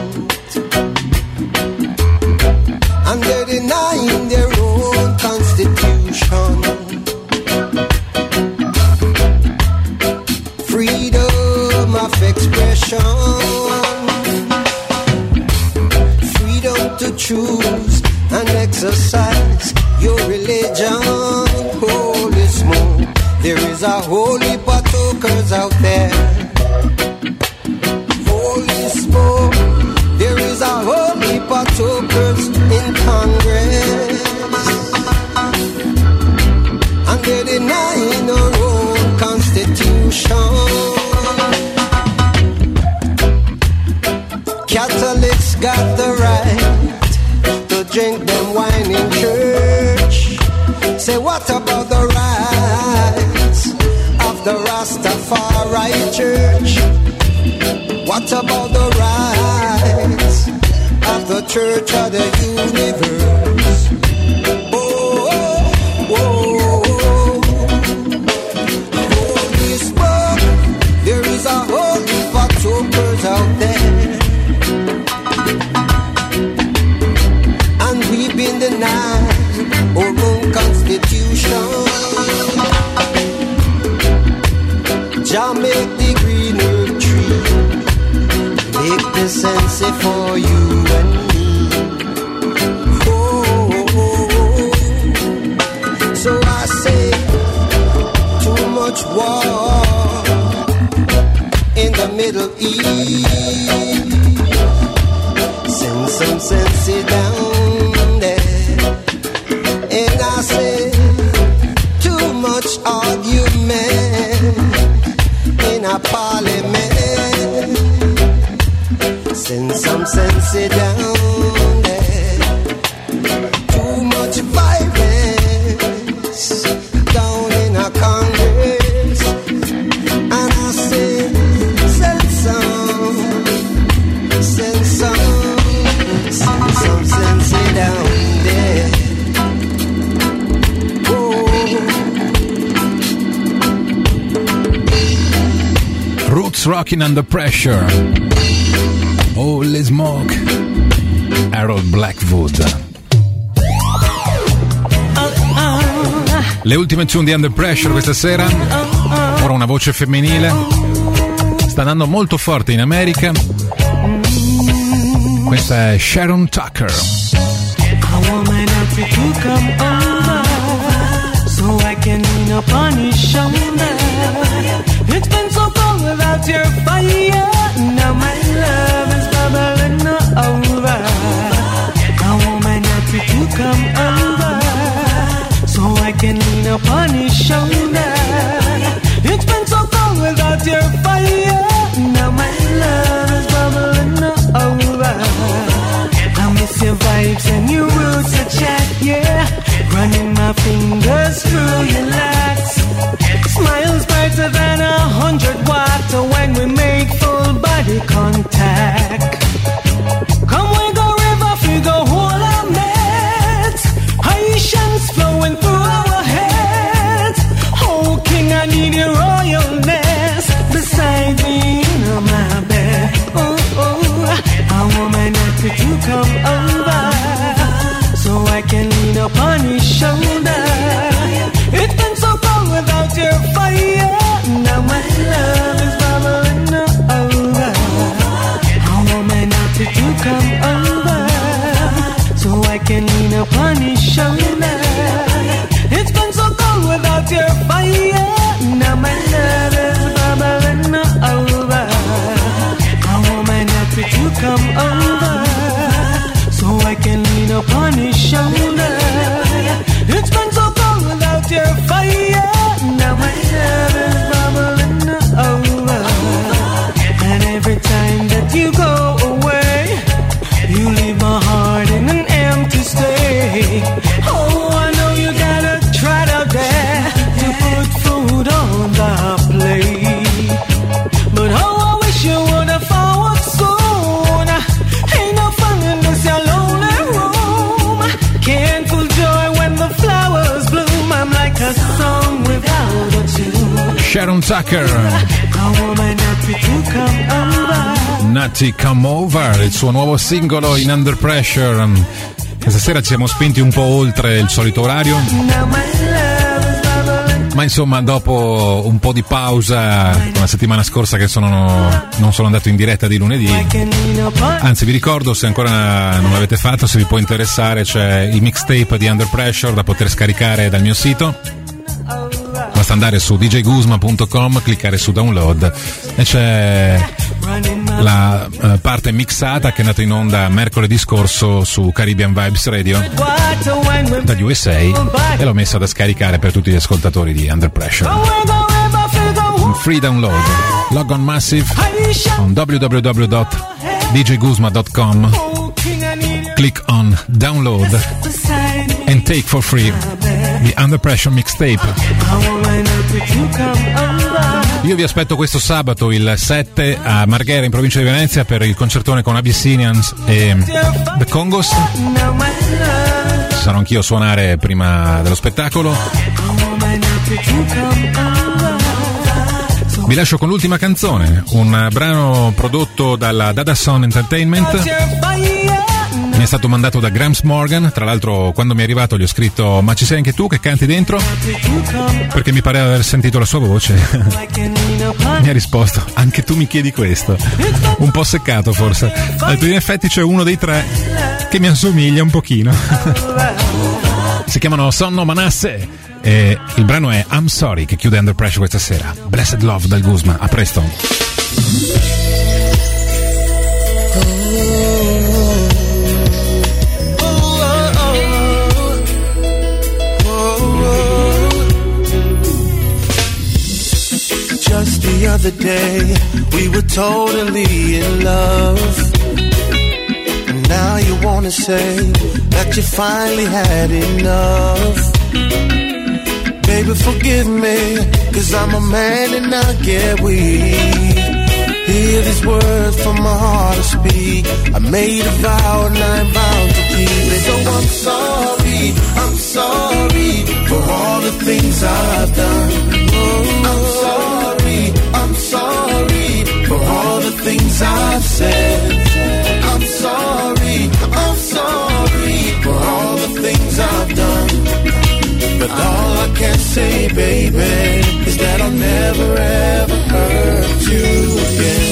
Speaker 7: and they're denying their own constitution, freedom of expression, freedom to choose and exercise your religion. Holy smoke, there is a whole heap of talkers out there. Holy smoke, there is a whole heap of talkers in Congress, and they're denying our own constitution. Catholics got the right to drink them wine in church. Say, what about the rights of the Rastafari Church? What about the rights of the Church of the Universe? Oh, oh, oh, oh. Holy smoke, there is a whole heap of talkers out there, and we've been denied our own constitution. Jah make the greener tree, make the sense for you and me. Oh, oh, oh. So I say, too much war in the Middle East. Send some sense down there. And I say, too much argument in a parliament. Send some sense down there. Too much violence down in a Congress. And I say, send some sense down there.
Speaker 8: Roots Rockin' Under Pressure, Holy Smoke, Harold Blackwood. Le ultime tune di Under Pressure questa sera. Ora una voce femminile, sta andando molto forte in America. Questa è Sharon Tucker.
Speaker 12: I want my nappy to come over so I can lean up on his shoulder. It's been so cold without your fire. Now my love is bubbling over. I want my nappy to come over so I can lean up on his shoulder. It's been so cold without your fire. Now my love is bubbling over. I miss your vibes and your roots of chat, yeah. Running my fingers through your locks. Smiles brighter than 100 watts when we make full body contact. Come we go river, we go hold our meds. Haitians flowing through our heads. Oh King, I need your royalness beside me. happy to come over, so I can lean upon his shoulder. It's been so cold without your fire. Now my love is bubbling over. I want my naughty to come over, so I can lean upon his shoulder. It's been so cold without your fire. Now my love is bubbling over. I want my naughty to come over, so I can lean upon his shoulder. It's been so cold without your fire. Now my love is bubbling over. And every time that you go away, you leave my heart in an empty state. Oh, I know you gotta try out there to put food on the plate, but oh, I wish you would have forward soon. Ain't no fun in this your lonely room. Can't feel joy when the flowers bloom. I'm like a song without a tune.
Speaker 8: Sharon Tucker,
Speaker 12: I want my Natty to come over.
Speaker 8: Natty Come Over, il suo nuovo singolo in Under Pressure. Questa sera ci siamo spinti un po' oltre il solito orario, ma insomma dopo un po' di pausa la settimana scorsa che non sono andato in diretta di lunedì, anzi vi ricordo, se ancora non l'avete fatto, se vi può interessare, c'è il mixtape di Under Pressure da poter scaricare dal mio sito. Basta andare su djguzma.com, cliccare su download e c'è la parte mixata che è andata in onda mercoledì scorso su Caribbean Vibes Radio dagli USA e l'ho messa da scaricare per tutti gli ascoltatori di Under Pressure. Un free download. Log on Massive on www.djguzma.com, click on download and take for free the Under Pressure mixtape. Io vi aspetto questo sabato il 7 a Marghera in provincia di Venezia per il concertone con Abyssinians e The Congos. Sarò anch'io a suonare prima dello spettacolo. Vi lascio con l'ultima canzone, un brano prodotto dalla Dada Son Entertainment. Mi è stato mandato da Gramps Morgan, tra l'altro quando mi è arrivato gli ho scritto: ma ci sei anche tu che canti dentro? Perché mi pareva di aver sentito la sua voce. Mi ha risposto: anche tu mi chiedi questo? Un po' seccato forse. In effetti c'è uno dei tre che mi assomiglia un pochino. Si chiamano Sonno Manasse e il brano è I'm Sorry, che chiude Under Pressure questa sera. Blessed Love dal Guzma, a presto.
Speaker 10: Just the other day, we were totally in love. And now you wanna say that you finally had enough. Baby, forgive me, 'cause I'm a man and I get weak. Hear these words from my heart to speak. I made a vow and I'm bound to keep it. So I'm sorry for all the things I've done. I'm sorry for all the things I've said. I'm sorry for all the things I've done. But all I can say, baby, is that I'll never ever hurt you again.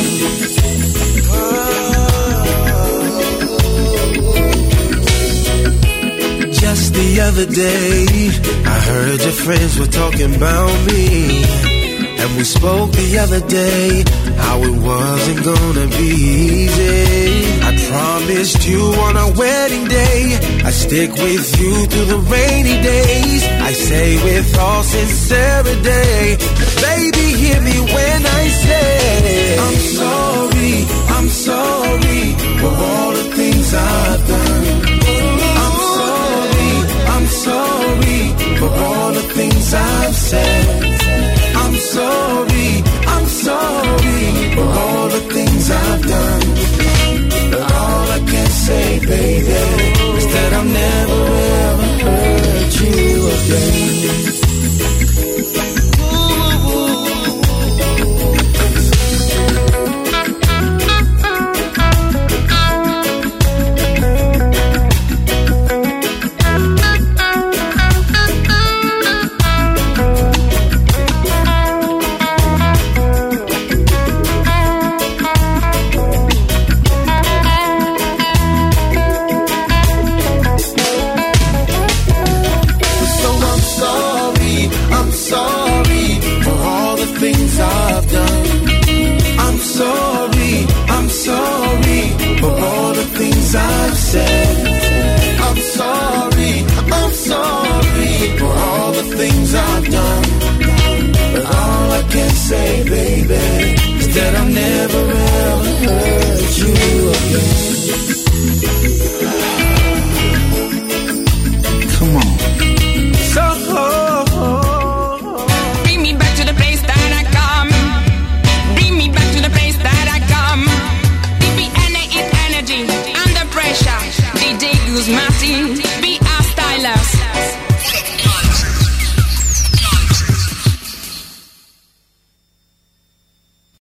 Speaker 10: Just the other day, I heard your friends were talking about me. And we spoke the other day how it wasn't gonna be easy. I promised you on our wedding day I'd stick with you through the rainy days. I say with all sincerity, baby, hear me when I say I'm sorry for all the things I've